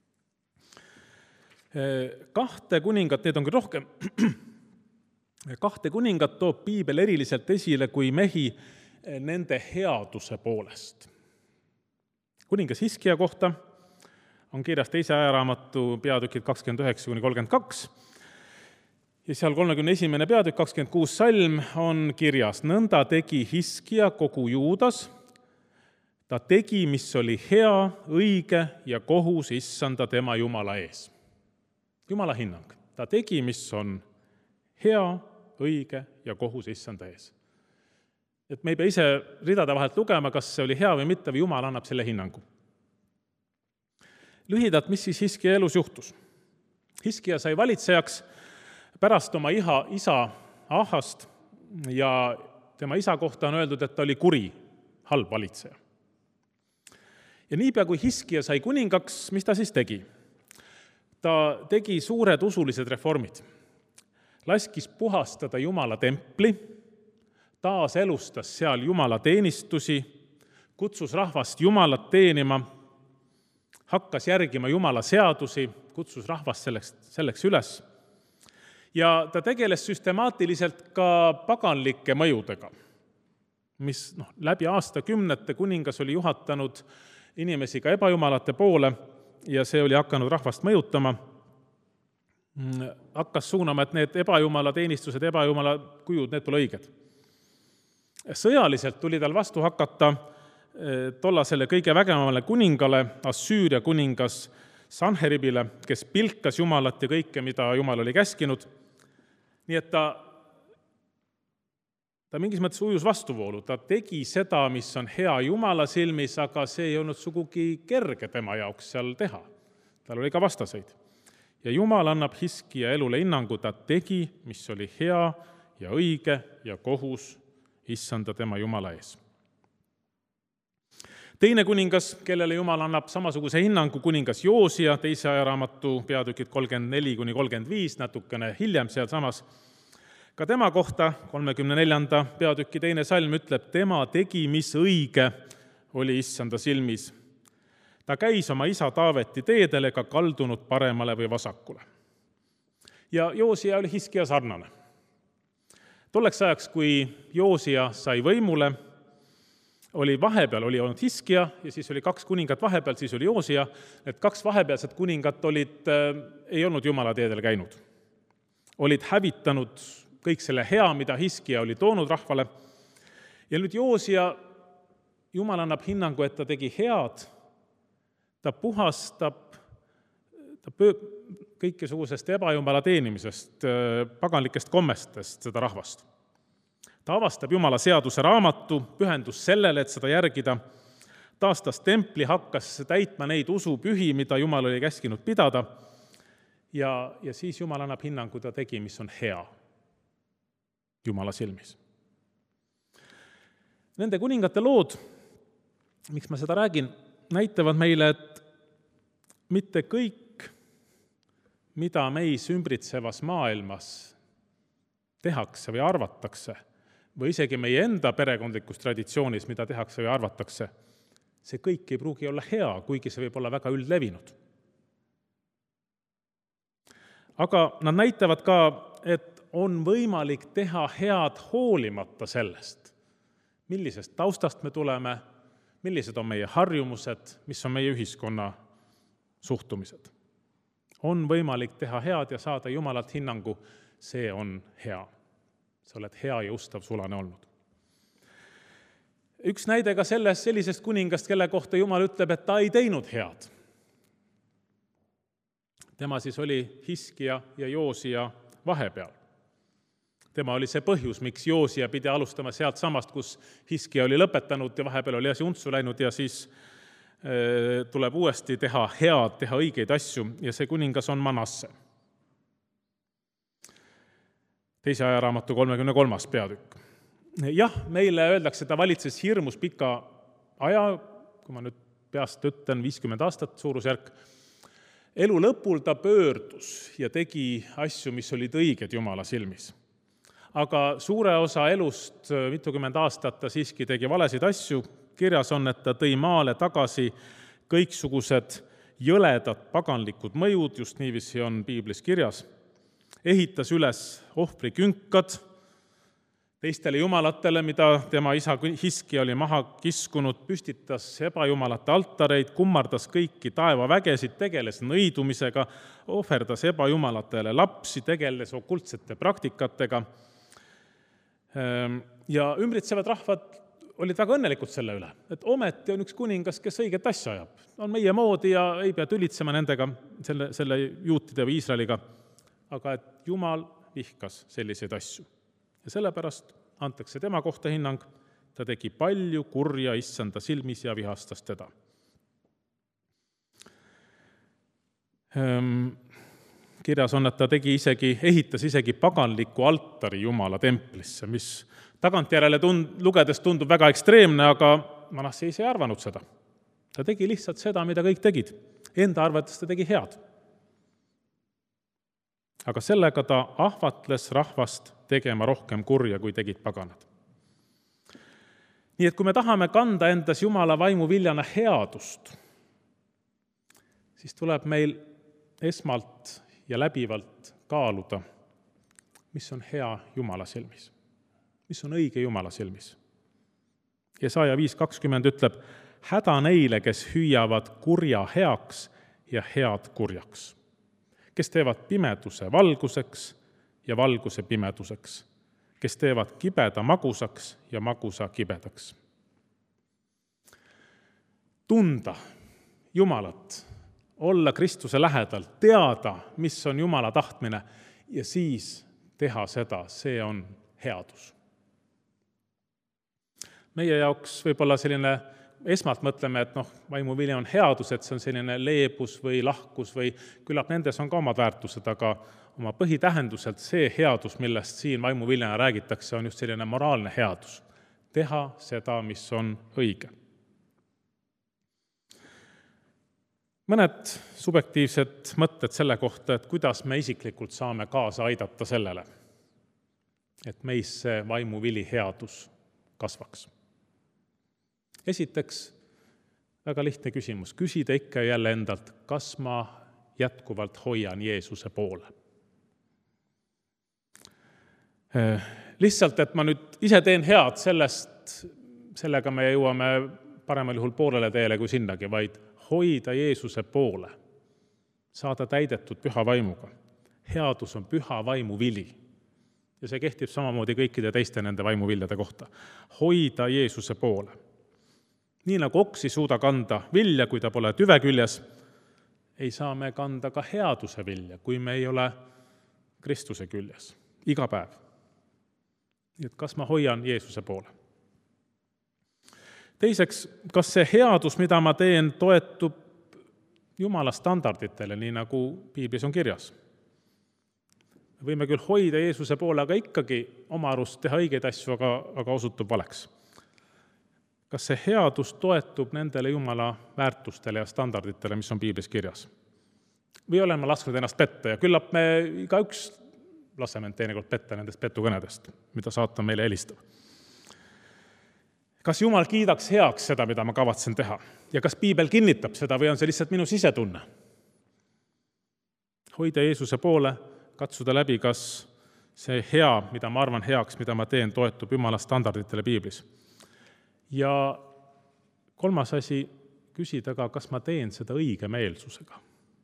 Kahte kuningat, need on küll rohkem, kahte kuningat toob Piibel eriliselt esile kui mehi nende headuse poolest. Kuningas Hiskia kohta on kirjas teise ajaraamatu peatükid kakskümmend üheksa kuni kolmkümmend kaks ja seal kolmekümne esimene peatükk, kakskümmend kuus salm on kirjas. Nõnda tegi Hiskia kogu Juudas, ta tegi, mis oli hea, õige ja kohus issanda tema Jumala ees. Jumala hinnang. Ta tegi, mis on hea, õige ja kohus issanda ees. Et me ei pea ise ridade vahelt lugema, kas see oli hea või mitte, või Jumal annab selle hinnangu. Lühidalt, mis siis Hiskia elus juhtus? Hiskia sai valitsejaks pärast oma iha, isa Ahast ja tema isa kohta on öeldud, et ta oli kuri, halb valitseja. Ja niipea, kui Hiskia sai kuningaks, mis ta siis tegi? Ta tegi suured usulised reformid. Laskis puhastada Jumala templi, taas elustas seal Jumala teenistusi, kutsus rahvast Jumalat teenima, hakkas järgima Jumala seadusi, kutsus rahvast selleks, selleks üles. Ja ta tegeles süstemaatiliselt ka paganlike mõjudega, mis noh, läbi aastakümnete kuningas oli juhatanud inimesi ka ebajumalate poole ja see oli hakanud rahvast mõjutama. Hakkas suunama, et need ebajumala teenistused, ebajumala kujud, need pole õiged. Sõjaliselt tuli tal vastu hakata tollasele kõige vägevamale kuningale, Assüüria kuningas Sanheribile, kes pilkas Jumalat ja kõike, mida Jumal oli käskinud. Nii et ta, ta mingis mõttes ujus vastuvoolu. Ta tegi seda, mis on hea Jumala silmis, aga see ei olnud sugugi kerge tema jaoks seal teha. Tal oli ka vastaseid. Ja Jumal annab Hiskia elule hinnangu, ta tegi, mis oli hea ja õige ja kohus issanda tema Jumala ees. Teine kuningas, kellele Jumal annab samasuguse hinnangu, kuningas Joosia, teise ajaraamatu peatükid kolmkümmend neli kuni kolmkümmend viis, natukene hiljem seal samas. Ka tema kohta kolmekümne neljanda peatüki teine salm ütleb, tema tegi, mis õige oli issanda silmis. Ta käis oma isa Taaveti teedel ega kaldunud paremale või vasakule. Ja Joosia oli Hiskia sarnane. Tolleks ajaks, kui Joosia sai võimule, oli vahepeal oli olnud Hiskia ja siis oli kaks kuningat vahepeal, siis oli Joosia. Need kaks vahepealset kuningat olid, äh, ei olnud Jumala teedel käinud. Olid hävitanud kõik selle hea, mida Hiskia oli toonud rahvale. Ja nüüd Joosia, Jumal annab hinnangu, et ta tegi head, ta puhastab, ta pöö-, kõikisugusest ebajumala teenimisest, paganlikest kommestest seda rahvast. Ta avastab Jumala seaduse raamatu, pühendus sellele, et seda järgida, taastas templi, hakkas täitma neid usupühi, mida Jumal oli käskinud pidada, ja, ja siis Jumal annab hinnangu, ta tegi, mis on hea Jumala silmis. Nende kuningate lood, miks ma seda räägin, näitavad meile, et mitte kõik, mida meis ümbritsevas maailmas tehakse või arvatakse, või isegi meie enda perekondlikus traditsioonis, mida tehakse või arvatakse, see kõik ei pruugi olla hea, kuigi see võib olla väga üldlevinud. Aga nad näitavad ka, et on võimalik teha head hoolimata sellest, millisest taustast me tuleme, millised on meie harjumused, mis on meie ühiskonna suhtumised. On võimalik teha head ja saada Jumalalt hinnangu, see on hea. Sa oled hea ja ustav sulane olnud. Üks näide ka selles sellisest kuningast, kelle kohta Jumal ütleb, et ta ei teinud head. Tema siis oli Hiskia ja Joosia vahepeal. Tema oli see põhjus, miks Joosia pidi alustama sealt samast, kus Hiskia oli lõpetanud ja vahepeal oli asi untsu läinud ja siis e, tuleb uuesti teha head, teha õigeid asju ja see kuningas on Manasse. Teise ajaraamatu kolmekümne kolmas peatükk. Jah, meile öeldakse, ta valitses hirmus pika aja, kui ma nüüd peast ütlen, viiskümmend aastat suurusjärk. Elu lõpul ta pöördus ja tegi asju, mis olid õiged Jumala silmis. Aga suure osa elust, mitukümmend aastat, ta siiski tegi valesid asju. Kirjas on, et ta tõi maale tagasi kõiksugused jõledad paganlikud mõjud, just niiviisi on piiblis kirjas. Ehitas üles ohvrikünkad teistele jumalatele, mida tema isa Hiskia oli maha kiskunud, püstitas ebajumalate altareid, kummardas kõiki taevavägesid, tegeles nõidumisega, ohverdas ebajumalatele lapsi, tegeles okultsete praktikatega. Ja ümbritsevad rahvad olid väga õnnelikud selle üle, et ometi on üks kuningas, kes õiget asja ajab. On meie moodi ja ei pea tülitsema nendega, selle, selle juutide või Iisraeliga, aga et Jumal vihkas selliseid asju. Ja sellepärast antakse tema kohta hinnang, ta tegi palju kurja issanda silmis ja vihastas teda. Kirjas on, et ta tegi isegi, ehitas isegi paganliku altari Jumala templisse, mis tagantjärele tund, lugedes tundub väga ekstreemne, aga Manasse ise ei arvanud seda. Ta tegi lihtsalt seda, mida kõik tegid. Enda arvates ta tegi head. Aga sellega ta ahvatles rahvast tegema rohkem kurja, kui tegid paganad. Nii et kui me tahame kanda endas Jumala vaimu viljana headust, siis tuleb meil esmalt ja läbivalt kaaluda, mis on hea Jumala silmis, mis on õige Jumala silmis. Jesaja viis kakskümmend ütleb, häda neile, kes hüüavad kurja heaks ja head kurjaks, kes teevad pimeduse valguseks ja valguse pimeduseks, kes teevad kibeda magusaks ja magusa kibedaks. Tunda Jumalat, olla Kristuse lähedal, teada, mis on Jumala tahtmine ja siis teha seda, see on headus. Meie jaoks võib-olla selline, esmalt mõtleme, et noh, vaimuvili on headus, et see on selline leebus või lahkus või küllap nendes on ka omad väärtused, aga oma põhitähenduselt see headus, millest siin vaimuviljana räägitakse, on just selline moraalne headus. Teha seda, mis on õige. Mõned subjektiivsed mõtted selle kohta, et kuidas me isiklikult saame kaasa aidata sellele, et meis see vaimuvili headus kasvaks. Esiteks, väga lihtne küsimus, küsida ikka jälle endalt, kas ma jätkuvalt hoian Jeesuse poole. Lihtsalt, et ma nüüd ise teen head, sellest, sellega me jõuame paremal juhul poolele teele kui sinnagi, vaid hoida Jeesuse poole, saada täidetud püha vaimuga. Headus on püha vaimu vili. Ja see kehtib samamoodi kõikide teiste nende vaimuviljade kohta. Hoida Jeesuse poole. Nii nagu oks ei suuda kanda vilja, kui ta pole tüve küljes, ei saa me kanda ka headuse vilja, kui me ei ole Kristuse küljes iga päev. Nii et kas ma hoian Jeesuse poole? Teiseks, kas see headus, mida ma teen, toetub Jumala standarditele, nii nagu Piiblis on kirjas? Me võime küll hoida Jeesuse poole, aga ikkagi oma arust teha õigeid asju, aga, aga osutub valeks. Kas see headus toetub nendele Jumala väärtustele ja standarditele, mis on Piiblis kirjas? Või olen ma lasknud ennast petta ja küllap me igaüks laseme end teinekord petta nendest petukõnedest, mida saatan meile helistab. Kas Jumal kiidaks heaks seda, mida ma kavatsen teha? Ja kas Piibel kinnitab seda või on see lihtsalt minu sisetunne? Hoida Jeesuse poole, katsuda läbi, kas see hea, mida ma arvan heaks, mida ma teen, toetub Jumala standarditele Piiblis. Ja kolmas asi, küsida ka, kas ma teen seda õige meelsusega.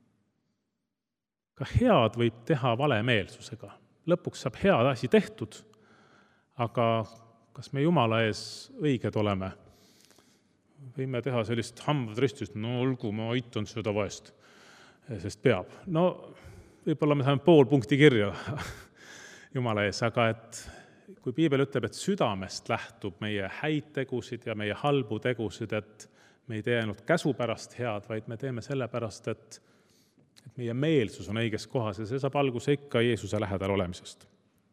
Ka head võib teha vale meelsusega. Lõpuks saab head asi tehtud, aga kas me Jumala ees õiged oleme? Võime teha sellist hambad ristust, no olgu, ma aitan seda vaest, sest peab. No võib-olla me saame pool punkti kirja Jumala ees, aga et kui Piibel ütleb, et südamest lähtub meie häid tegusid ja meie halbu tegusid, et me ei tee ainult käsu pärast head, vaid me teeme selle pärast, et, et meie meelsus on õiges kohas ja see saab alguse ikka Jeesuse lähedal olemisest.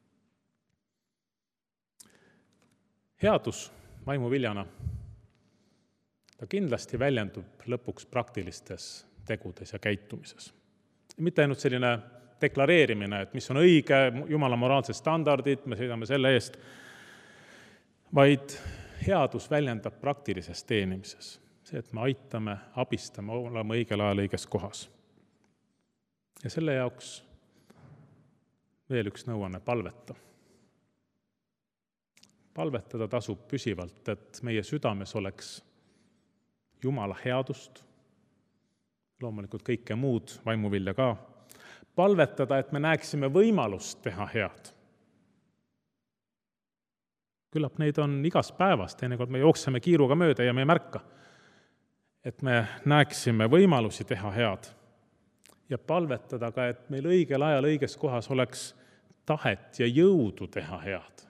Headus vaimuviljana, ta kindlasti väljendub lõpuks praktilistes tegudes ja käitumises. Mitte ainult selline deklareerimine, et mis on õige, Jumala moraalsed standardid, me sõidame selle eest, vaid headus väljendab praktilises teenimises. See, et me aitame, abistame, oleme õigel ajal õiges kohas. Ja selle jaoks veel üks nõuanne, palveta. Palvetada tasub püsivalt, et meie südames oleks Jumala headust, loomulikult kõike muud, vaimuvilja ka, palvetada, et me näeksime võimalust teha head. Küllap neid on igas päevas, teinekord me jookseme kiiruga mööda ja me ei märka, et me näeksime võimalusi teha head ja palvetada ka, et meil õigel ajal õiges kohas oleks tahet ja jõudu teha head.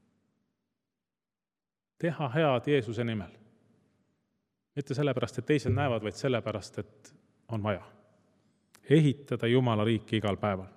Teha head Jeesuse nimel. Mitte sellepärast, et teised näevad, vaid sellepärast, et on vaja. Ehitada Jumala riiki igal päeval.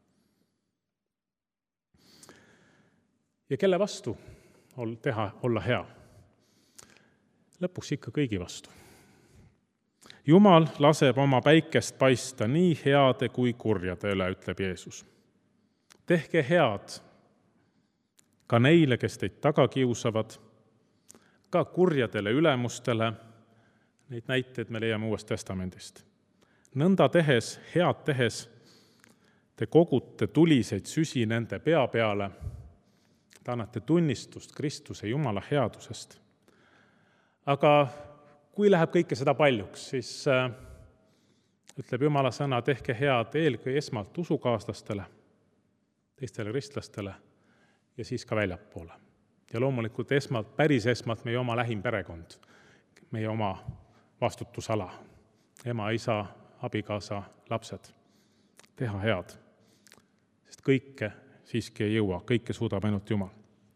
Ja kelle vastu teha, olla hea? Lõpuks ikka kõigi vastu. Jumal laseb oma päikest paista nii heade kui kurjade üle, ütleb Jeesus. Tehke head ka neile, kes teid taga kiusavad, ka kurjadele ülemustele, neid näiteid me leiame Uuest Testamendist. Nõnda tehes, head tehes, te kogute tuliseid süsi nende pea peale, te annate tunnistust Kristuse Jumala headusest. Aga kui läheb kõike seda paljuks, siis äh, ütleb Jumala sõna, tehke head eelkõige esmalt usukaaslastele, teistele kristlastele ja siis ka väljapoole. Ja loomulikult esmalt, päris esmalt meie oma lähim perekond, meie oma vastutusala, ema, isa, abikaasa, lapsed. Teha head, sest kõike siiski ei jõua, kõike suudab ainult Jumal.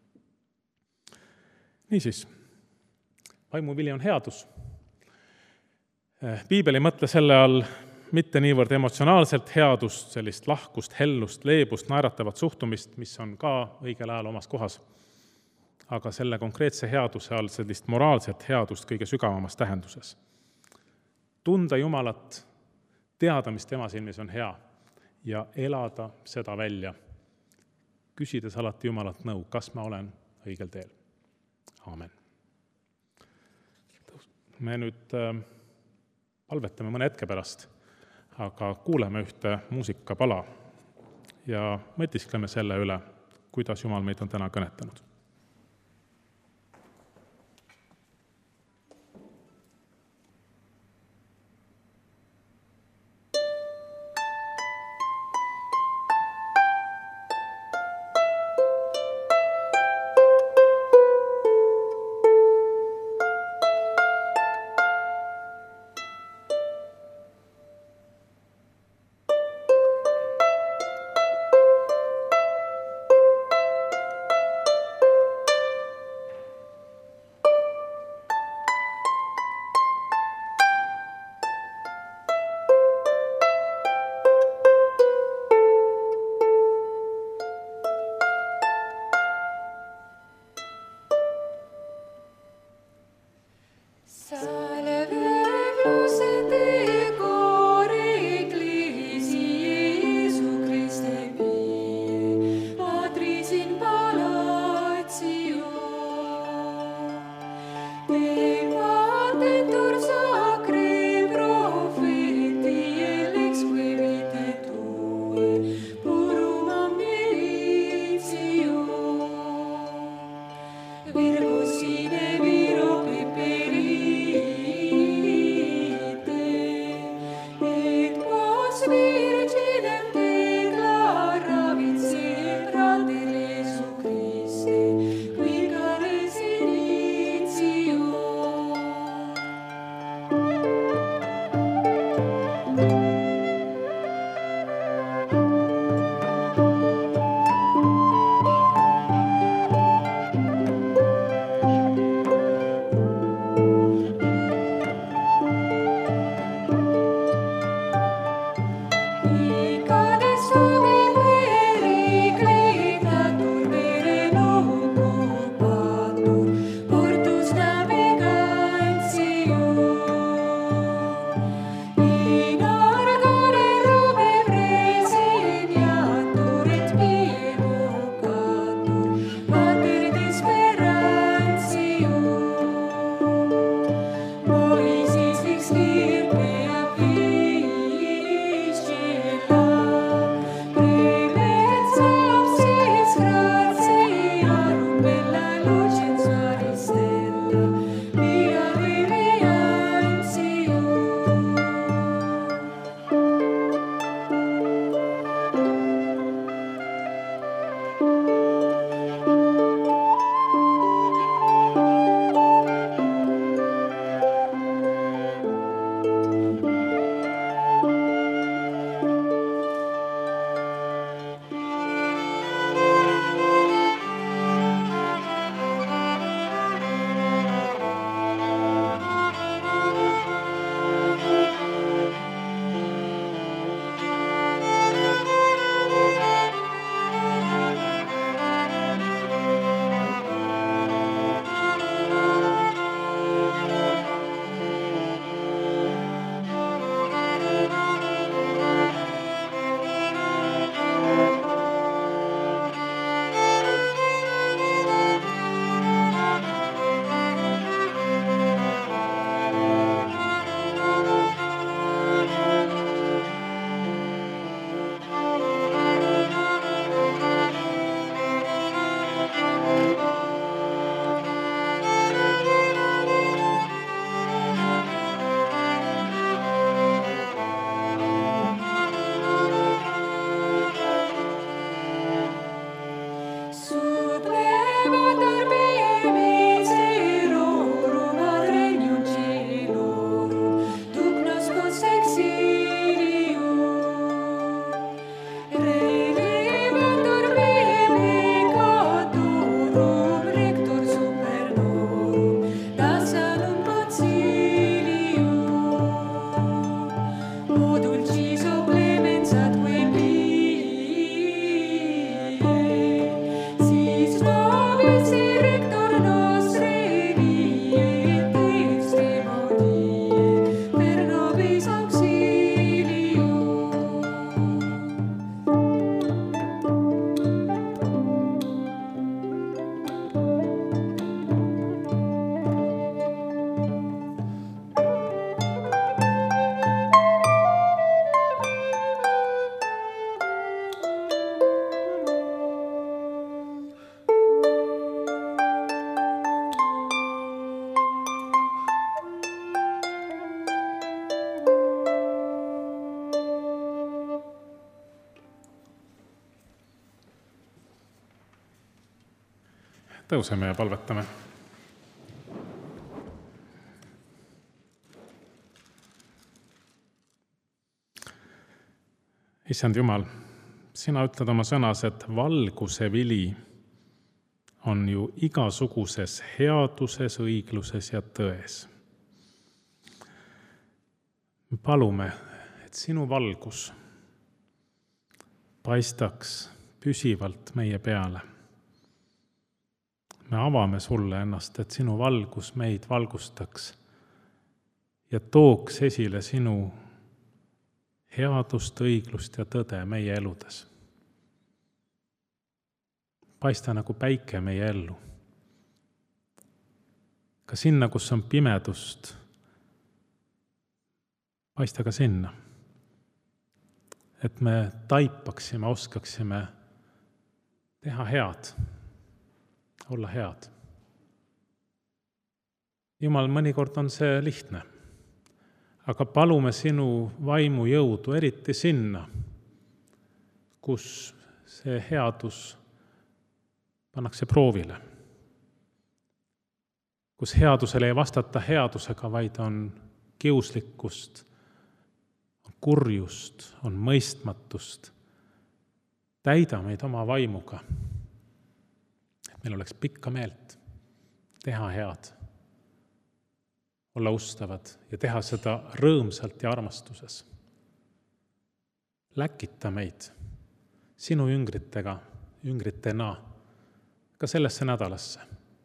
Niisiis, vaimuvili on headus. Piibel ei mõtle selle all mitte niivõrd emotsionaalselt headust, sellist lahkust, hellust, leebust, naeratavat suhtumist, mis on ka õigel ajal omas kohas, aga selle konkreetse headuse all sellist moraalset headust kõige sügavamas tähenduses. Tunda Jumalat, teada, mis tema silmis on hea ja elada seda välja, küsides alati Jumalalt nõu, kas ma olen õigel teel. Aamen. Me nüüd palvetame mõne hetke pärast, aga kuuleme ühte muusikapala ja mõtiskleme selle üle, kuidas Jumal meid on täna kõnetanud. tõuseme ja palvetame. Issand Jumal, sina ütled oma sõnas, et valguse vili on ju igasuguses headuses, õigluses ja tões. Me palume, et sinu valgus paistaks püsivalt meie peale. Me avame sulle ennast, et sinu valgus meid valgustaks ja tooks esile sinu headust, õiglust ja tõde meie eludes. Paista nagu päike meie ellu. Ka sinna, kus on pimedust, paista ka sinna. Et me taipaksime, oskaksime teha head, olla head. Jumal, mõnikord on see lihtne, aga palume sinu vaimu jõudu, eriti sinna, kus see headus pannakse proovile, kus headusele ei vastata headusega, vaid on kiuslikkust, on kurjust, on mõistmatust. Täida meid oma vaimuga, et meil oleks pikka meelt, teha head, olla ustavad ja teha seda rõõmsalt ja armastuses. Läkita meid sinu jüngritega, jüngritena, ka sellesse nädalasse.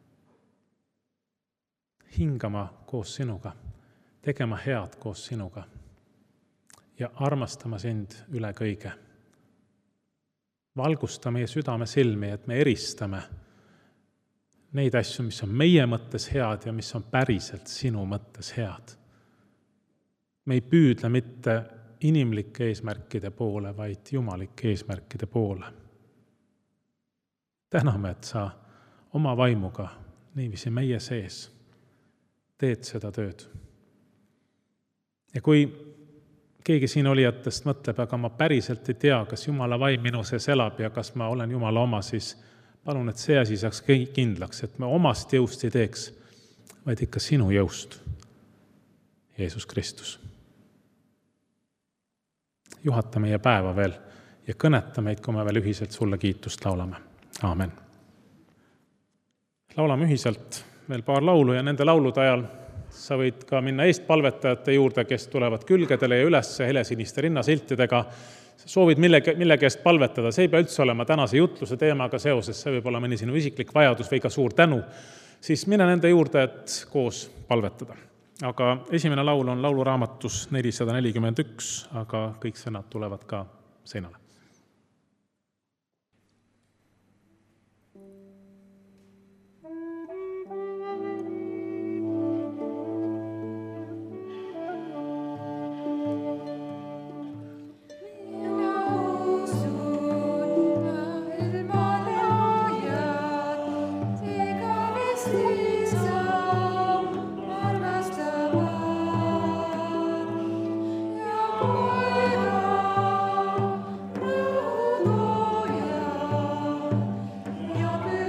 Hingama koos sinuga, tegema head koos sinuga ja armastama sind üle kõige. Valgusta meie südame silmi, et me eristame neid asju, mis on meie mõttes head ja mis on päriselt sinu mõttes head. Me ei püüdle mitte inimlike eesmärkide poole, vaid jumalike eesmärkide poole. Täname, et sa oma vaimuga niiviisi meie sees teed seda tööd. Ja kui keegi siin olijatest mõtleb, aga ma päriselt ei tea, kas Jumala vaim minu sees elab ja kas ma olen Jumala oma, siis palun, et see asi saaks kindlaks, et me omast jõust ei teeks, vaid ikka sinu jõust, Jeesus Kristus. Juhata meie päeva veel ja kõneta meid, kui me veel ühiselt sulle kiitust laulame. Aamen. Laulame ühiselt veel paar laulu ja nende laulude ajal sa võid ka minna eestpalvetajate juurde, kes tulevad külgedele ja üles helesiniste rinnasiltidega. Soovid millegi, millegi eest palvetada, see ei pea üldse olema tänase jutluse teemaga seoses, see võib olla mõni sinu isiklik vajadus või ka suur tänu, siis mine nende juurde, et koos palvetada. Aga esimene laul on lauluraamatus nelisada nelikümmend üks, aga kõik sõnad tulevad ka seinale. Ja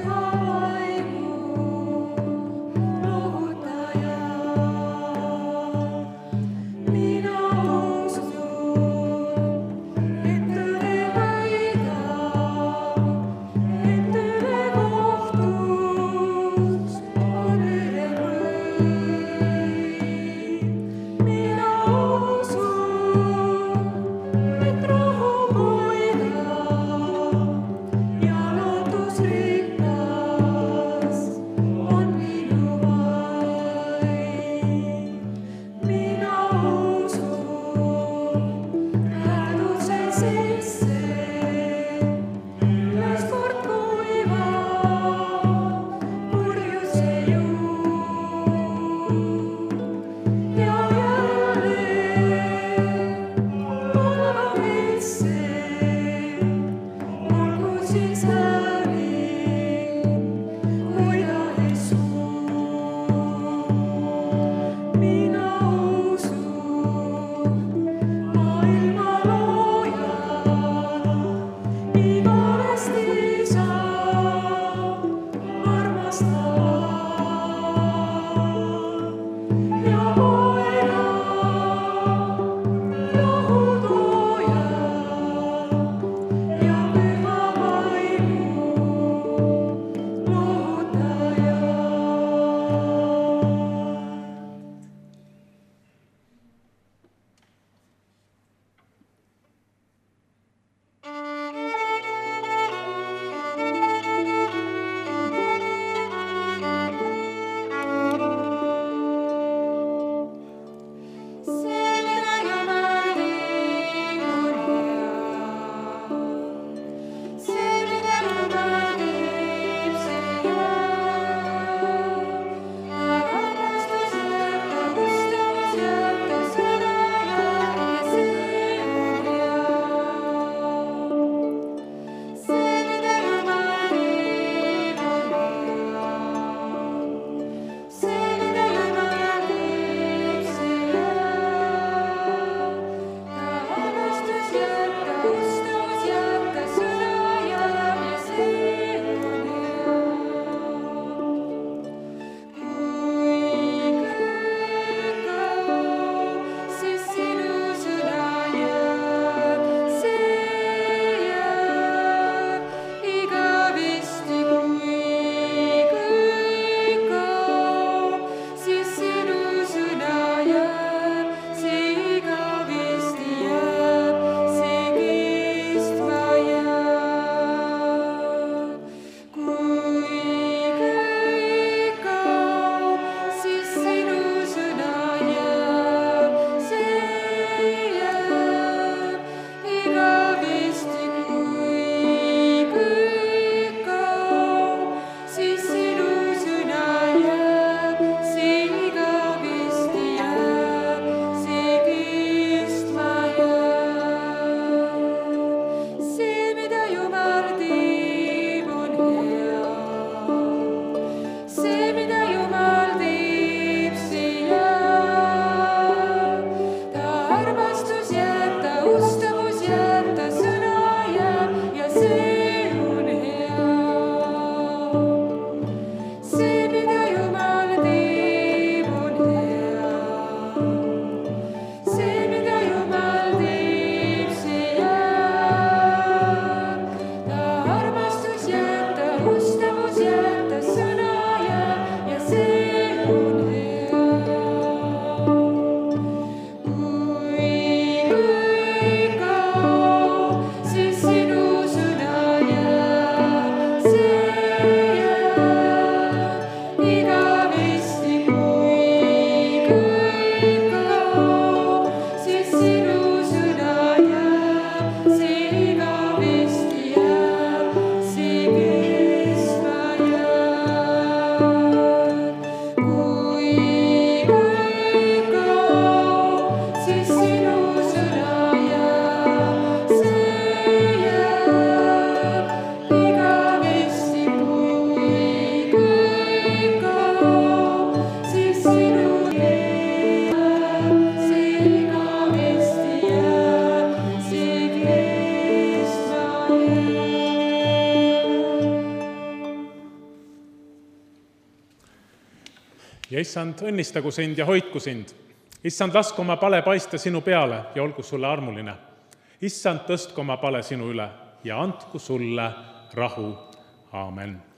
ja issand, õnnistagu sind ja hoidku sind. Issand, lasku oma pale paista sinu peale ja olgu sulle armuline. Issand, tõstku oma pale sinu üle ja andku sulle rahu. Aamen.